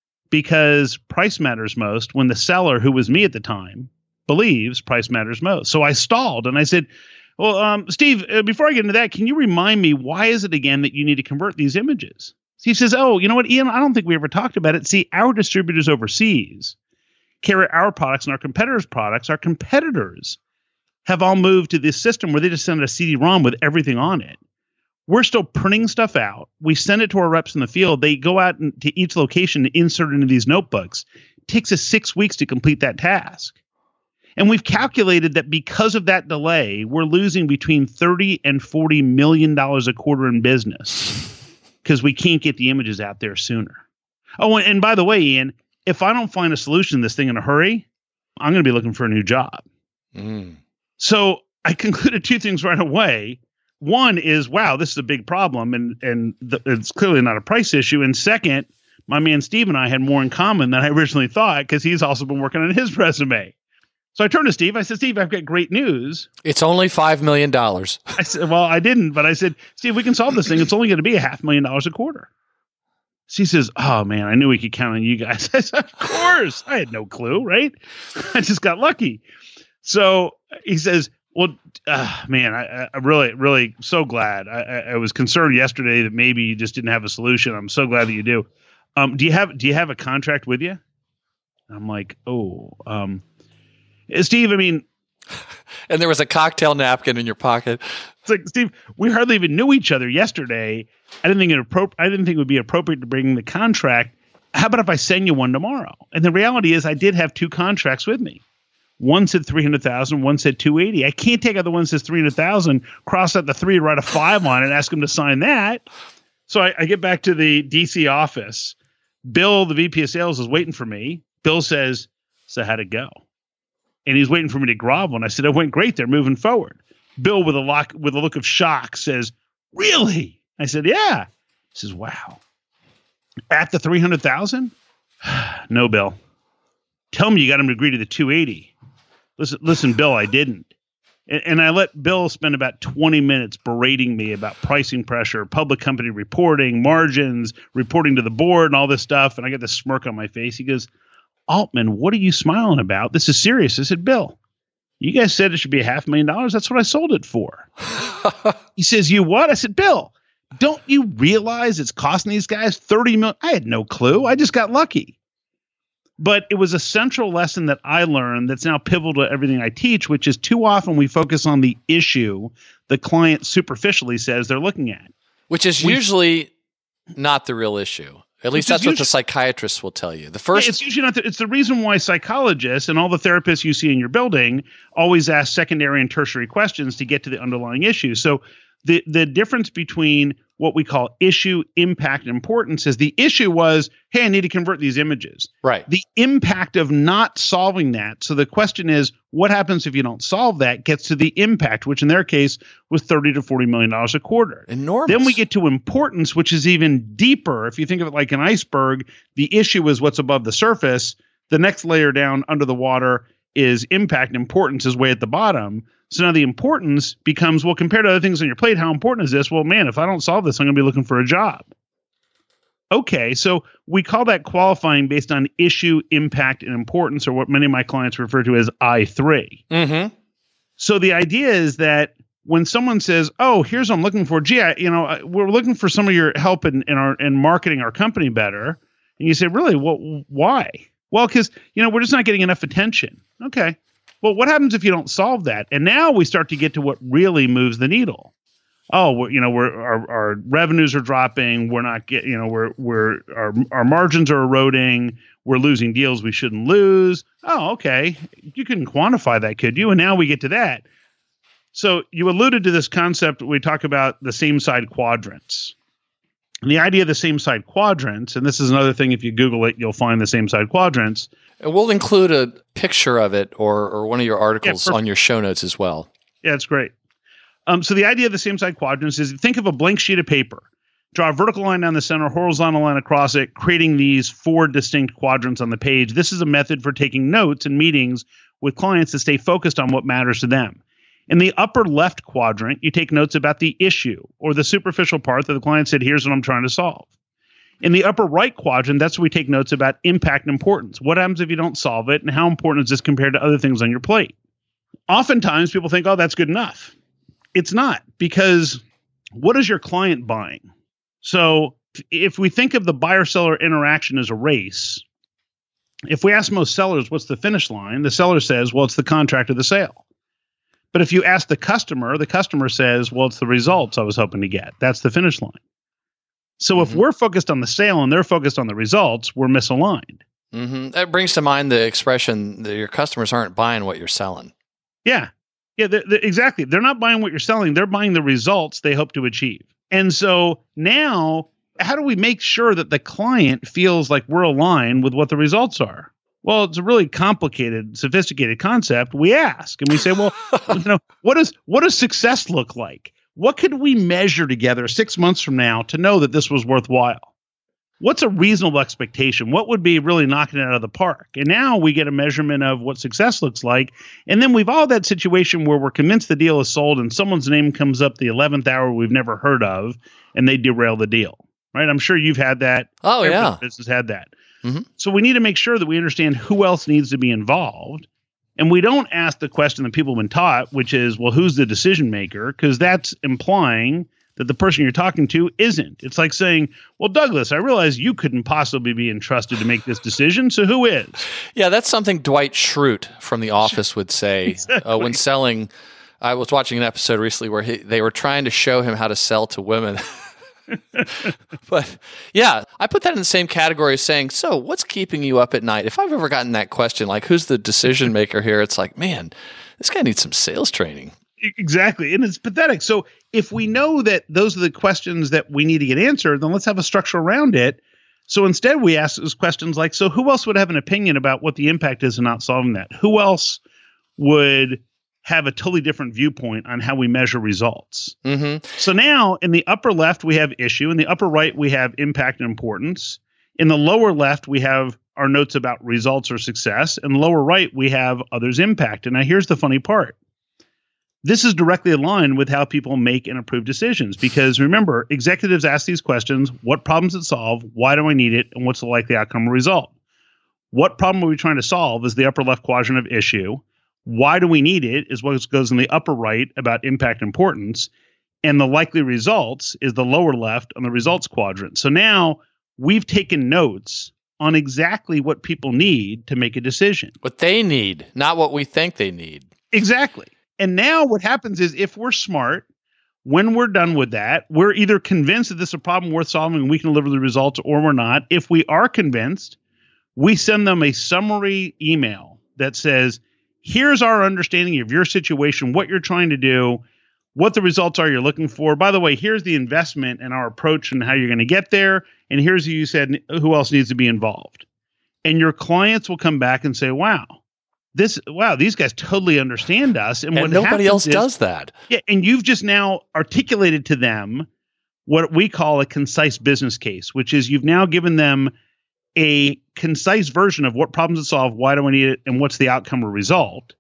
because price matters most when the seller, who was me at the time, believes price matters most. So I stalled and I said, well, Steve, before I get into that, can you remind me, why is it again that you need to convert these images? He says, oh, you know what, Ian, I don't think we ever talked about it. See, our distributors overseas carry our products and our competitors' products. Our competitors have all moved to this system where they just send a CD-ROM with everything on it. We're still printing stuff out. We send it to our reps in the field. They go out to each location to insert into these notebooks. It takes us 6 weeks to complete that task. And we've calculated that because of that delay, we're losing between $30 and $40 million a quarter in business because we can't get the images out there sooner. Oh, and by the way, Ian, if I don't find a solution to this thing in a hurry, I'm going to be looking for a new job. Mm. So I concluded two things right away. one is, wow, this is a big problem, and it's clearly not a price issue. And second, my man Steve and I had more in common than I originally thought, because he's also been working on his resume. So I turned to Steve. I said, Steve, I've got great news. It's only $5 million. I said, well, I didn't, but I said, Steve, we can solve this thing. It's only going to be $500,000 a quarter. She says, oh, man, I knew we could count on you guys. I said, of course. I had no clue, right? I just got lucky. So he says, well, man, I really, really so glad. I was concerned yesterday that maybe you just didn't have a solution. I'm so glad that you do. Do you have a contract with you? I'm like, Steve, I mean. And there was a cocktail napkin in your pocket. It's like, Steve, we hardly even knew each other yesterday. I didn't think it would be appropriate to bring the contract. How about if I send you one tomorrow? And the reality is I did have two contracts with me. One said 300,000, one said 280. I can't take out the one that says 300,000, cross out the 3, write a 5 on it, and ask him to sign that. So I get back to the DC office. Bill, the VP of sales, is waiting for me. Bill says, so how'd it go? And he's waiting for me to grovel. And I said, it went great. They're moving forward. Bill, with a look of shock, says, really? I said, yeah. He says, wow. At the 300,000? No, Bill. Tell me you got him to agree to the 280. Listen, Bill, I didn't. And I let Bill spend about 20 minutes berating me about pricing pressure, public company reporting, margins, reporting to the board, and all this stuff. And I got this smirk on my face. He goes, Altman, what are you smiling about? This is serious. I said, Bill, you guys said it should be $500,000. That's what I sold it for. He says, you what? I said, Bill, don't you realize it's costing these guys $30 million? I had no clue. I just got lucky. But it was a central lesson that I learned that's now pivotal to everything I teach, which is too often we focus on the issue the client superficially says they're looking at. Which is usually not the real issue. At least that's what the psychiatrists will tell you. It's usually not. It's the reason why psychologists and all the therapists you see in your building always ask secondary and tertiary questions to get to the underlying issue. So the difference between what we call issue, impact, and importance is the issue was, hey, I need to convert these images. Right. The impact of not solving that. So the question is, what happens if you don't solve that? Gets to the impact, which in their case was $30 to $40 million a quarter. Enormous. Then we get to importance, which is even deeper. If you think of it like an iceberg, the issue is what's above the surface. The next layer down under the water is impact. Importance is way at the bottom. So now the importance becomes, well, compared to other things on your plate, how important is this? Well, man, if I don't solve this, I'm going to be looking for a job. Okay, so we call that qualifying based on issue, impact, and importance, or what many of my clients refer to as I3. Mm-hmm. So the idea is that when someone says, oh, here's what I'm looking for, gee, we're looking for some of your help in marketing our company better. And you say, really, why? Well, because, we're just not getting enough attention. Okay. Well, what happens if you don't solve that? And now we start to get to what really moves the needle. Oh, our revenues are dropping. We're not getting, our margins are eroding. We're losing deals we shouldn't lose. Oh, okay. You couldn't quantify that, could you? And now we get to that. So you alluded to this concept. We talk about the same side quadrants. And the idea of the same side quadrants, and this is another thing, if you Google it, you'll find the same side quadrants. And we'll include a picture of it or one of your articles on your show notes as well. Yeah, it's great. So the idea of the same side quadrants is, think of a blank sheet of paper. Draw a vertical line down the center, horizontal line across it, creating these 4 distinct quadrants on the page. This is a method for taking notes in meetings with clients to stay focused on what matters to them. In the upper left quadrant, you take notes about the issue or the superficial part that the client said, here's what I'm trying to solve. In the upper right quadrant, that's where we take notes about impact and importance. What happens if you don't solve it, and how important is this compared to other things on your plate? Oftentimes, people think, oh, that's good enough. It's not, because what is your client buying? So if we think of the buyer-seller interaction as a race, if we ask most sellers, what's the finish line? The seller says, well, it's the contract of the sale. But if you ask the customer says, well, it's the results I was hoping to get. That's the finish line. So if we're focused on the sale and they're focused on the results, we're misaligned. Mm-hmm. That brings to mind the expression that your customers aren't buying what you're selling. Yeah. Yeah, exactly. They're not buying what you're selling. They're buying the results they hope to achieve. And so now, how do we make sure that the client feels like we're aligned with what the results are? Well, it's a really complicated, sophisticated concept. We ask and we say, well, what does success look like? what could we measure together 6 months from now to know that this was worthwhile? What's a reasonable expectation? What would be really knocking it out of the park? And now we get a measurement of what success looks like. And then we've all that situation where we're convinced the deal is sold and someone's name comes up the 11th hour we've never heard of and they derail the deal, right? I'm sure you've had that. Oh, Every yeah. business had that. Mm-hmm. So we need to make sure that we understand who else needs to be involved. And we don't ask the question that people have been taught, which is, well, who's the decision maker? Because that's implying that the person you're talking to isn't. It's like saying, well, Douglas, I realize you couldn't possibly be entrusted to make this decision, so who is? Yeah, that's something Dwight Schrute from The Office would say Exactly. when selling. I was watching an episode recently where they were trying to show him how to sell to women. But yeah, I put that in the same category as saying, so what's keeping you up at night? If I've ever gotten that question, like, who's the decision maker here? It's like, man, this guy needs some sales training. Exactly. And it's pathetic. So if we know that those are the questions that we need to get answered, then let's have a structure around it. So instead we ask those questions like, so who else would have an opinion about what the impact is in not solving that? Who else would have a totally different viewpoint on how we measure results? Mm-hmm. So now in the upper left, we have issue. In the upper right, we have impact and importance. In the lower left, we have our notes about results or success. In the lower right, we have others' impact. And now here's the funny part. This is directly aligned with how people make and approve decisions. Because remember, executives ask these questions: what problems it solve? Why do I need it? And what's the likely outcome or result? What problem are we trying to solve is the upper left quadrant of issue. Why do we need it is what goes in the upper right about impact and importance. And the likely results is the lower left on the results quadrant. So now we've taken notes on exactly what people need to make a decision. What they need, not what we think they need. Exactly. And now what happens is if we're smart, when we're done with that, we're either convinced that this is a problem worth solving and we can deliver the results, or we're not. If we are convinced, we send them a summary email that says, here's our understanding of your situation, what you're trying to do, what the results are you're looking for. By the way, here's the investment and our approach and how you're going to get there. And here's who you said, who else needs to be involved. And your clients will come back and say, wow, these guys totally understand us. And what nobody else is, does that. Yeah. And you've just now articulated to them what we call a concise business case, which is you've now given them a concise version of what problems to solve, why do I need it, and what's the outcome or result,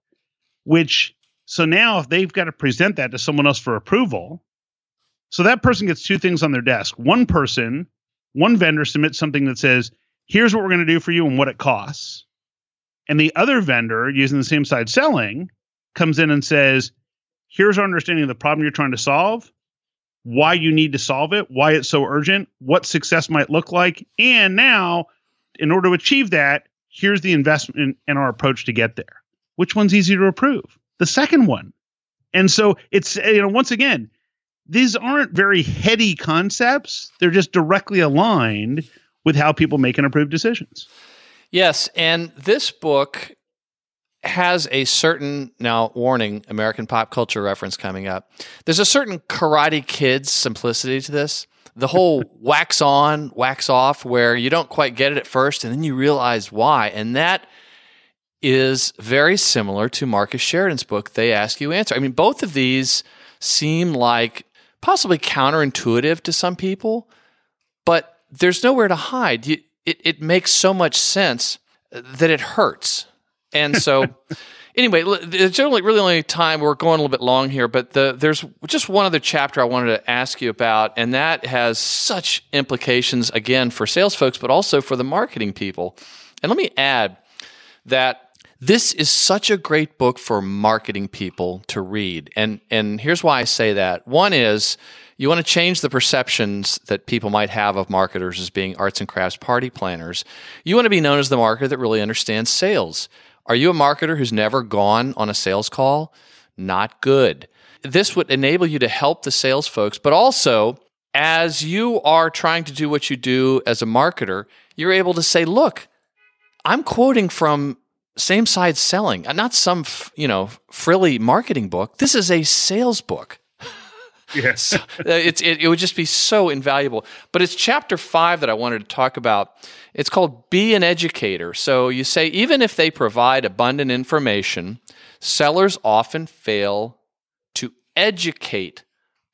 so now if they've got to present that to someone else for approval, so that person gets two things on their desk. One vendor submits something that says, here's what we're going to do for you and what it costs. And the other vendor, using the same side selling, comes in and says, here's our understanding of the problem you're trying to solve, why you need to solve it, why it's so urgent, what success might look like. And now, in order to achieve that, here's the investment and our approach to get there. Which one's easier to approve? The second one. And so it's, once again, these aren't very heady concepts. They're just directly aligned with how people make and approve decisions. Yes, and this book has a certain, now warning, American pop culture reference coming up. There's a certain Karate Kid simplicity to this. The whole wax on, wax off, where you don't quite get it at first and then you realize why. And that is very similar to Marcus Sheridan's book, They Ask You Answer. I mean, both of these seem like possibly counterintuitive to some people, but there's nowhere to hide. It makes so much sense that it hurts. And so, anyway, there's really only time. We're going a little bit long here, but there's just one other chapter I wanted to ask you about, and that has such implications, again, for sales folks, but also for the marketing people. And let me add that this is such a great book for marketing people to read. And here's why I say that. One is, you want to change the perceptions that people might have of marketers as being arts and crafts party planners. You want to be known as the marketer that really understands sales. Are you a marketer who's never gone on a sales call? Not good. This would enable you to help the sales folks, but also, as you are trying to do what you do as a marketer, you're able to say, look, I'm quoting from Same Side Selling, not some frilly marketing book. This is a sales book. Yes. It would just be so invaluable. But it's chapter 5 that I wanted to talk about. It's called Be an Educator. So you say, even if they provide abundant information, sellers often fail to educate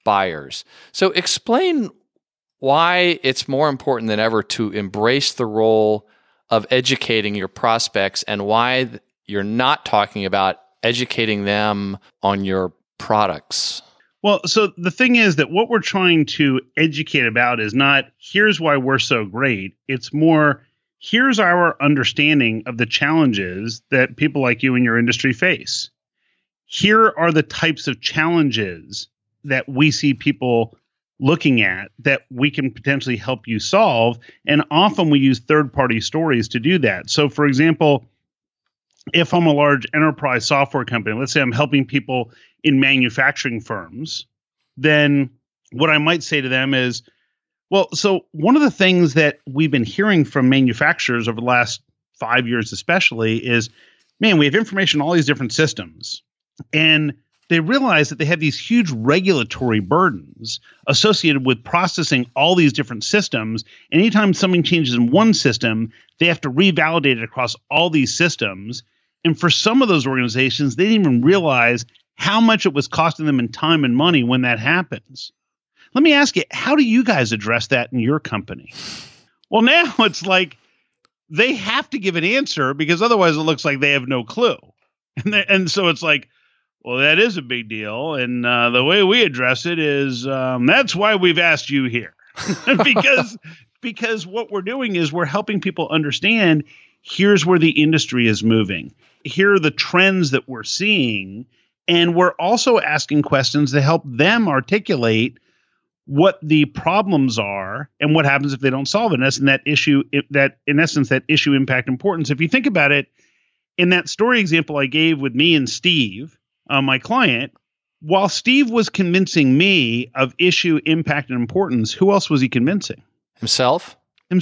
buyers. So explain why it's more important than ever to embrace the role of educating your prospects and why you're not talking about educating them on your products. Well, so the thing is that what we're trying to educate about is not, here's why we're so great. It's more, here's our understanding of the challenges that people like you in your industry face. Here are the types of challenges that we see people looking at that we can potentially help you solve. And often we use third-party stories to do that. So, for example, if I'm a large enterprise software company, let's say I'm helping people in manufacturing firms, then what I might say to them is, well, so one of the things that we've been hearing from manufacturers over the last 5 years especially is, man, we have information on all these different systems. And they realize that they have these huge regulatory burdens associated with processing all these different systems. And anytime something changes in one system, they have to revalidate it across all these systems. And for some of those organizations, they didn't even realize how much it was costing them in time and money when that happens. Let me ask you, how do you guys address that in your company? Well, now it's like they have to give an answer because otherwise it looks like they have no clue. And so it's like, well, that is a big deal. And the way we address it is that's why we've asked you here. because what we're doing is we're helping people understand here's where the industry is moving. Here are the trends that we're seeing. And we're also asking questions to help them articulate what the problems are and what happens if they don't solve it. And that issue impact importance. If you think about it, in that story example I gave with me and Steve, my client, while Steve was convincing me of issue, impact, and importance, who else was he convincing? Himself.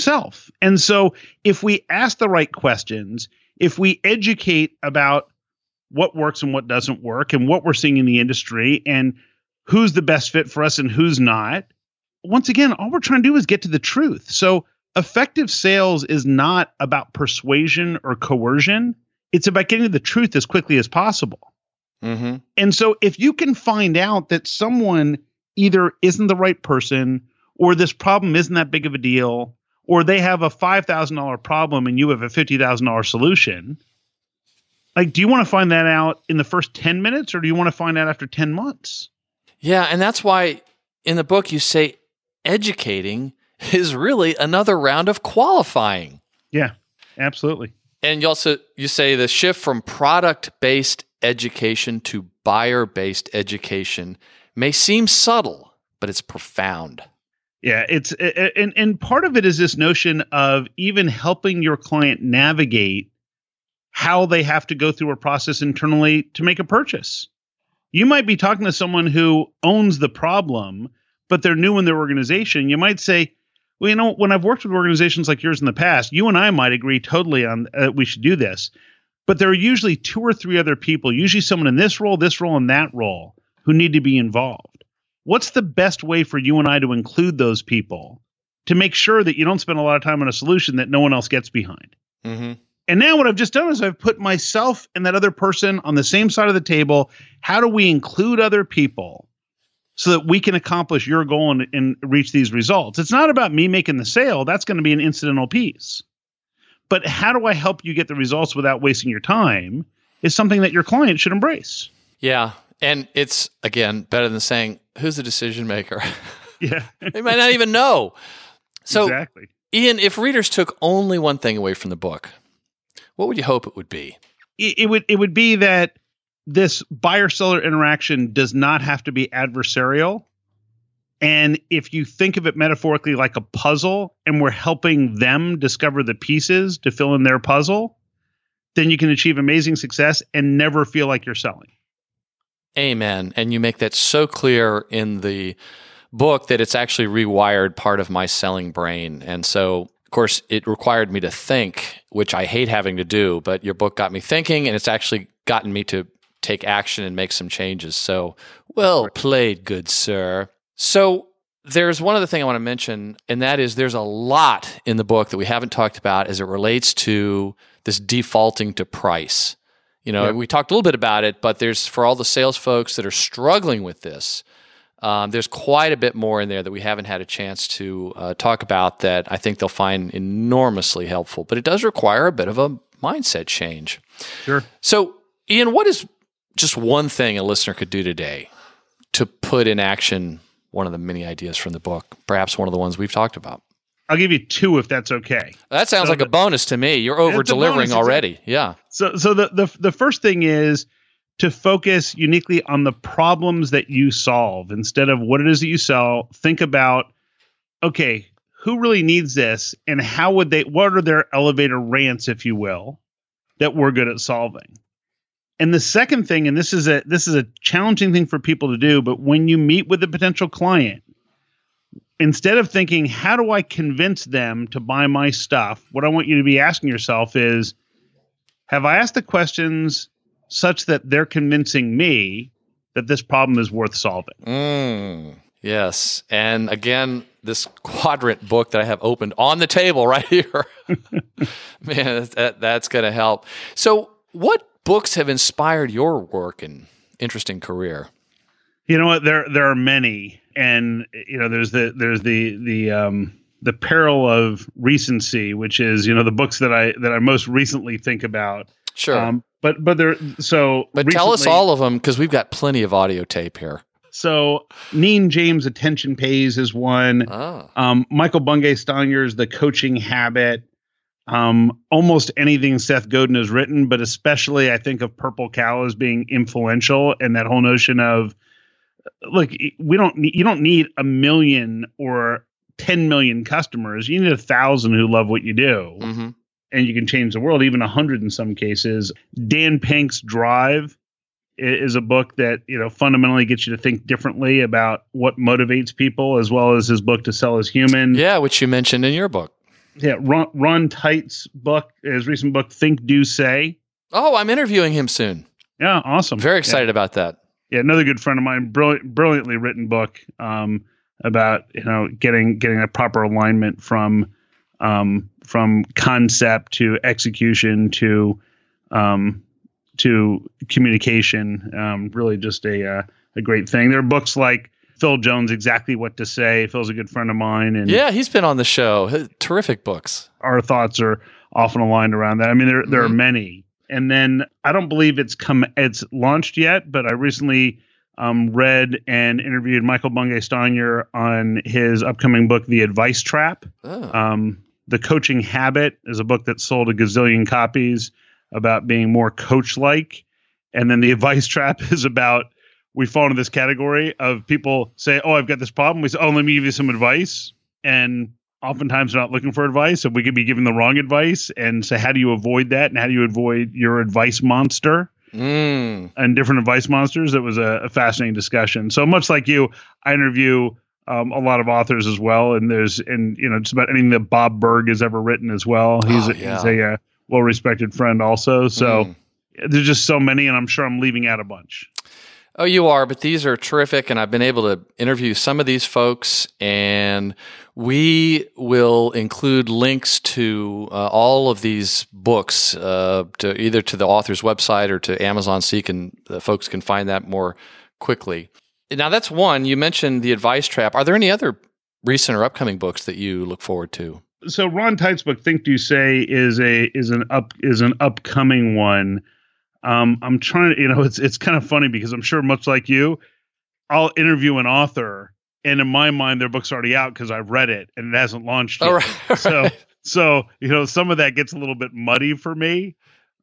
And so if we ask the right questions, if we educate about what works and what doesn't work and what we're seeing in the industry and who's the best fit for us and who's not, once again, all we're trying to do is get to the truth. So effective sales is not about persuasion or coercion. It's about getting to the truth as quickly as possible. Mm-hmm. And so if you can find out that someone either isn't the right person or this problem isn't that big of a deal, or they have a $5,000 problem and you have a $50,000 solution, like, do you want to find that out in the first 10 minutes or do you want to find out after 10 months? Yeah, and that's why in the book you say educating is really another round of qualifying. Yeah, absolutely. And you say the shift from product-based education to buyer-based education may seem subtle, but it's profound. Yeah, and part of it is this notion of even helping your client navigate how they have to go through a process internally to make a purchase. You might be talking to someone who owns the problem, but they're new in their organization. You might say, well, you know, when I've worked with organizations like yours in the past, you and I might agree totally on we should do this. But there are usually 2 or 3 other people, usually someone in this role, and that role, who need to be involved. What's the best way for you and I to include those people to make sure that you don't spend a lot of time on a solution that no one else gets behind? Mm-hmm. And now what I've just done is I've put myself and that other person on the same side of the table. How do we include other people so that we can accomplish your goal and reach these results? It's not about me making the sale. That's going to be an incidental piece. But how do I help you get the results without wasting your time is something that your client should embrace. Yeah. And it's, again, better than saying, who's the decision maker? Yeah. They might not even know. So, exactly. Ian, if readers took only one thing away from the book, what would you hope it would be? It would be that this buyer-seller interaction does not have to be adversarial. And if you think of it metaphorically like a puzzle and we're helping them discover the pieces to fill in their puzzle, then you can achieve amazing success and never feel like you're selling. Amen. And you make that so clear in the book that it's actually rewired part of my selling brain. And so, of course, it required me to think, which I hate having to do, but your book got me thinking, and it's actually gotten me to take action and make some changes. So, well played, good sir. So there's one other thing I want to mention, and that is there's a lot in the book that we haven't talked about as it relates to this defaulting to price. You know, We talked a little bit about it, but there's, for all the sales folks that are struggling with this, There's quite a bit more in there that we haven't had a chance to talk about that I think they'll find enormously helpful. But it does require a bit of a mindset change. Sure. So, Ian, what is just one thing a listener could do today to put in action one of the many ideas from the book, perhaps one of the ones we've talked about? I'll give you two if that's okay. That sounds like a bonus to me. You're over-delivering already. Exactly. Yeah. So the first thing is to focus uniquely on the problems that you solve instead of what it is that you sell. Think about, okay, who really needs this, and what are their elevator rants, if you will, that we're good at solving. And the second thing, and this is a challenging thing for people to do, but when you meet with a potential client, instead of thinking, how do I convince them to buy my stuff? What I want you to be asking yourself is, have I asked the questions such that they're convincing me that this problem is worth solving? Yes. And again, this quadrant book that I have opened on the table right here, man, that's going to help. So what books have inspired your work and interesting career? You know what? There are many. And there's the peril of recency, which is the books that I most recently think about. Sure. But tell us all of them, because we've got plenty of audio tape here. So Neen James' Attention Pays is one. Michael Bungay Steiner's The Coaching Habit. Almost anything Seth Godin has written, but especially I think of Purple Cow as being influential, and that whole notion of, look, you don't need 1 million or 10 million customers. You need 1,000 who love what you do, and you can change the world, even 100 in some cases. Dan Pink's Drive is a book that fundamentally gets you to think differently about what motivates people, as well as his book To Sell Is Human. Yeah, which you mentioned in your book. Yeah, Ron Tight's book, his recent book, Think, Do, Say. Oh, I'm interviewing him soon. Yeah, awesome. Very excited about that. Yeah, another good friend of mine, brilliantly written book about getting a proper alignment from concept to execution to communication. Really, just a great thing. There are books like Phil Jones' Exactly What to Say. Phil's a good friend of mine, and yeah, he's been on the show. Terrific books. Our thoughts are often aligned around that. I mean, there are many. And then I don't believe it's launched yet, but I recently read and interviewed Michael Bungay Steiner on his upcoming book, The Advice Trap. The Coaching Habit is a book that sold a gazillion copies about being more coach-like. And then The Advice Trap is about, we fall into this category of people say, oh, I've got this problem. We say, oh, let me give you some advice. And oftentimes they're not looking for advice, and we could be giving the wrong advice, and say, how do you avoid that? And how do you avoid your advice monster and different advice monsters? It was a fascinating discussion. So much like you, I interview a lot of authors as well. And just about anything that Bob Berg has ever written as well. He's a well-respected friend also. So there's just so many, and I'm sure I'm leaving out a bunch. Oh, you are, but these are terrific, and I've been able to interview some of these folks, and we will include links to all of these books, to either to the author's website or to Amazon, so folks can find that more quickly. Now, that's one. You mentioned The Advice Trap. Are there any other recent or upcoming books that you look forward to? So Ron Tight's book, Think, Do, Say, is an upcoming one. I'm trying to, it's kind of funny because I'm sure much like you, I'll interview an author, and in my mind, their book's already out because I've read it and it hasn't launched yet. Oh, right. So some of that gets a little bit muddy for me.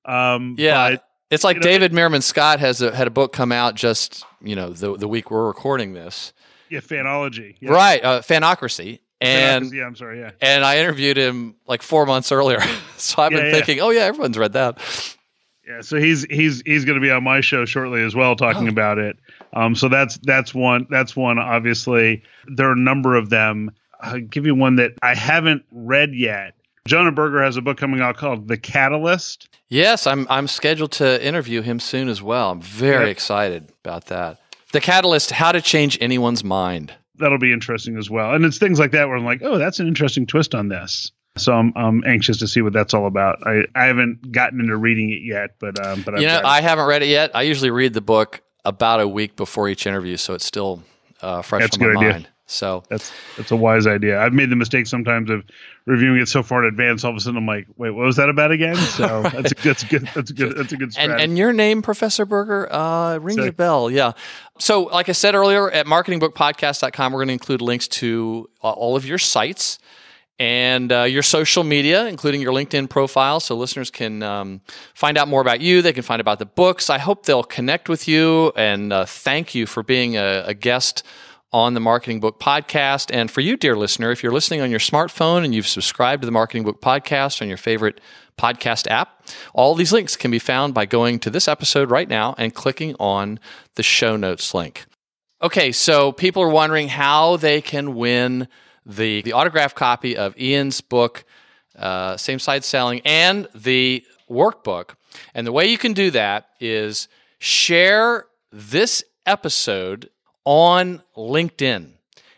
But, it's like David Meerman Scott had a book come out just, the week we're recording this. Yeah. Fanology. Yeah. Right. Fanocracy. And I'm sorry. Yeah. And I interviewed him like 4 months earlier. So I've been thinking, oh yeah, everyone's read that. Yeah, so he's going to be on my show shortly as well, talking about it. So that's one. Obviously, there are a number of them. I'll give you one that I haven't read yet. Jonah Berger has a book coming out called The Catalyst. Yes, I'm scheduled to interview him soon as well. I'm very excited about that. The Catalyst: How to Change Anyone's Mind. That'll be interesting as well. And it's things like that where I'm like, oh, that's an interesting twist on this. So I'm anxious to see what that's all about. I haven't gotten into reading it yet, but I haven't read it yet. I usually read the book about a week before each interview, so it's still fresh That's on a my good idea. mind. So That's a wise idea. I've made the mistake sometimes of reviewing it so far in advance. All of a sudden, I'm like, "Wait, what was that about again?" So Right. that's a good strategy. And your name, Professor Berger, rings a bell. Yeah. So, like I said earlier, at marketingbookpodcast.com, we're going to include links to all of your sites and your social media, including your LinkedIn profile, so listeners can find out more about you. They can find out about the books. I hope they'll connect with you, and thank you for being a guest on the Marketing Book Podcast. And for you, dear listener, if you're listening on your smartphone and you've subscribed to the Marketing Book Podcast on your favorite podcast app, all these links can be found by going to this episode right now and clicking on the show notes link. Okay, so people are wondering how they can win the autographed copy of Ian's book, Same Side Selling, and the workbook. And the way you can do that is share this episode on LinkedIn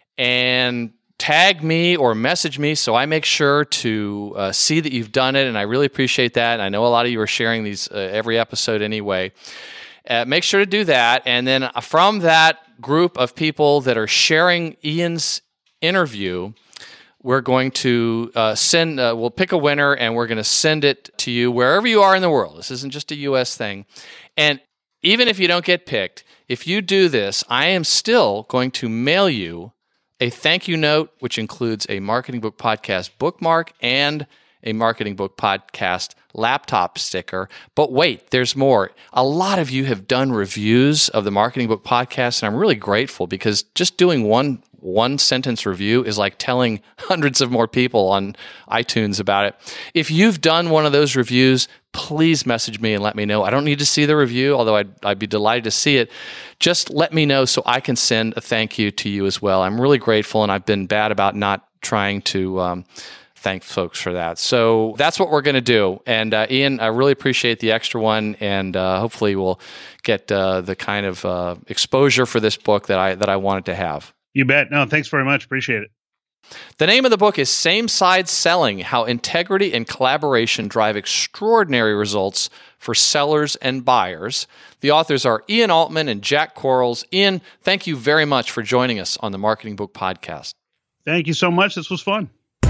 and tag me or message me so I make sure to see that you've done it, and I really appreciate that. And I know a lot of you are sharing these every episode anyway. Make sure to do that, and then from that group of people that are sharing Ian's interview, we're going to we'll pick a winner, and we're going to send it to you wherever you are in the world. This isn't just a U.S. thing. And even if you don't get picked, if you do this, I am still going to mail you a thank you note, which includes a Marketing Book Podcast bookmark and a Marketing Book Podcast laptop sticker. But wait, there's more. A lot of you have done reviews of the Marketing Book Podcast, and I'm really grateful because just doing one sentence review is like telling hundreds of more people on iTunes about it. If you've done one of those reviews, please message me and let me know. I don't need to see the review, although I'd be delighted to see it. Just let me know so I can send a thank you to you as well. I'm really grateful, and I've been bad about not trying to thank folks for that. So that's what we're going to do. And Ian, I really appreciate the extra one, and hopefully we'll get the kind of exposure for this book that I wanted to have. You bet. No, thanks very much. Appreciate it. The name of the book is Same Side Selling: How Integrity and Collaboration Drive Extraordinary Results for Sellers and Buyers. The authors are Ian Altman and Jack Quarles. Ian, thank you very much for joining us on the Marketing Book Podcast. Thank you so much. This was fun.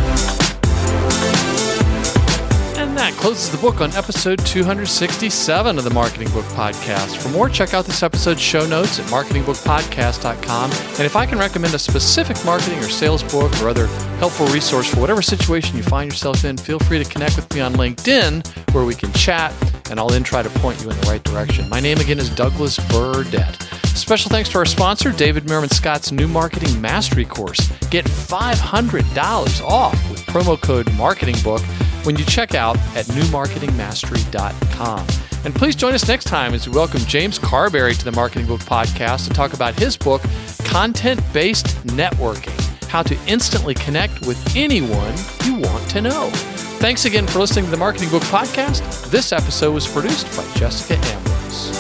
And that closes the book on episode 267 of the Marketing Book Podcast. For more, check out this episode's show notes at marketingbookpodcast.com. And if I can recommend a specific marketing or sales book or other helpful resource for whatever situation you find yourself in, feel free to connect with me on LinkedIn, where we can chat, and I'll then try to point you in the right direction. My name again is Douglas Burdett. Special thanks to our sponsor, David Merriman Scott's New Marketing Mastery course. Get $500 off with promo code MarketingBook when you check out at newmarketingmastery.com. And please join us next time as we welcome James Carberry to the Marketing Book Podcast to talk about his book, Content-Based Networking: How to Instantly Connect with Anyone You Want to Know. Thanks again for listening to the Marketing Book Podcast. This episode was produced by Jessica Ambrose.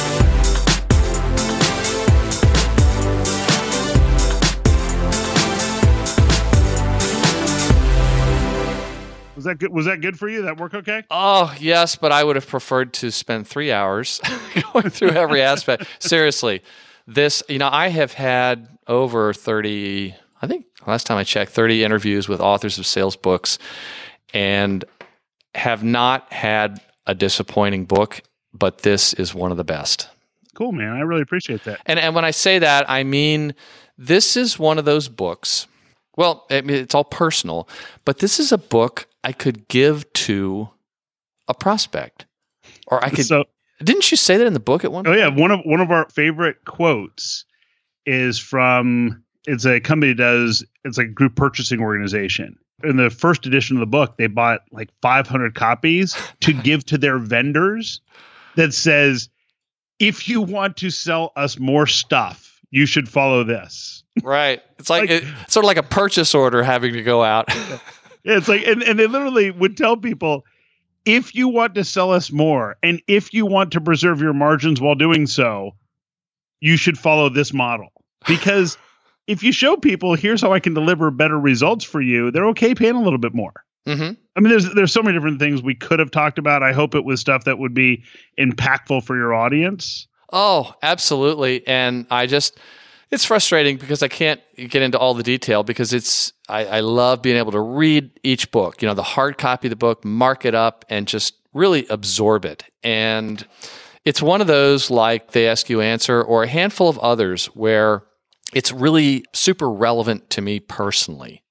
Was that good? Was that good for you? That work okay? Oh, yes, but I would have preferred to spend 3 hours going through every aspect. Seriously, this, I have had over 30, I think last time I checked, 30 interviews with authors of sales books, and have not had a disappointing book, but this is one of the best. Cool, man. I really appreciate that. And when I say that, I mean, this is one of those books. Well, it's all personal, but this is a book I could give to a prospect, or I could. So, didn't you say that in the book at one point? Oh yeah, one of our favorite quotes is from. It's a company it's like a group purchasing organization. In the first edition of the book, they bought like 500 copies to give to their vendors. That says, if you want to sell us more stuff, you should follow this. Right. It's like it's sort of like a purchase order having to go out. Yeah, it's like, and they literally would tell people, if you want to sell us more, and if you want to preserve your margins while doing so, you should follow this model. Because if you show people, here's how I can deliver better results for you, they're okay paying a little bit more. Mm-hmm. I mean, there's so many different things we could have talked about. I hope it was stuff that would be impactful for your audience. Oh, absolutely. And I just, It's frustrating because I can't get into all the detail because I love being able to read each book, the hard copy of the book, mark it up, and just really absorb it. And it's one of those like They Ask You Answer or a handful of others where it's really super relevant to me personally.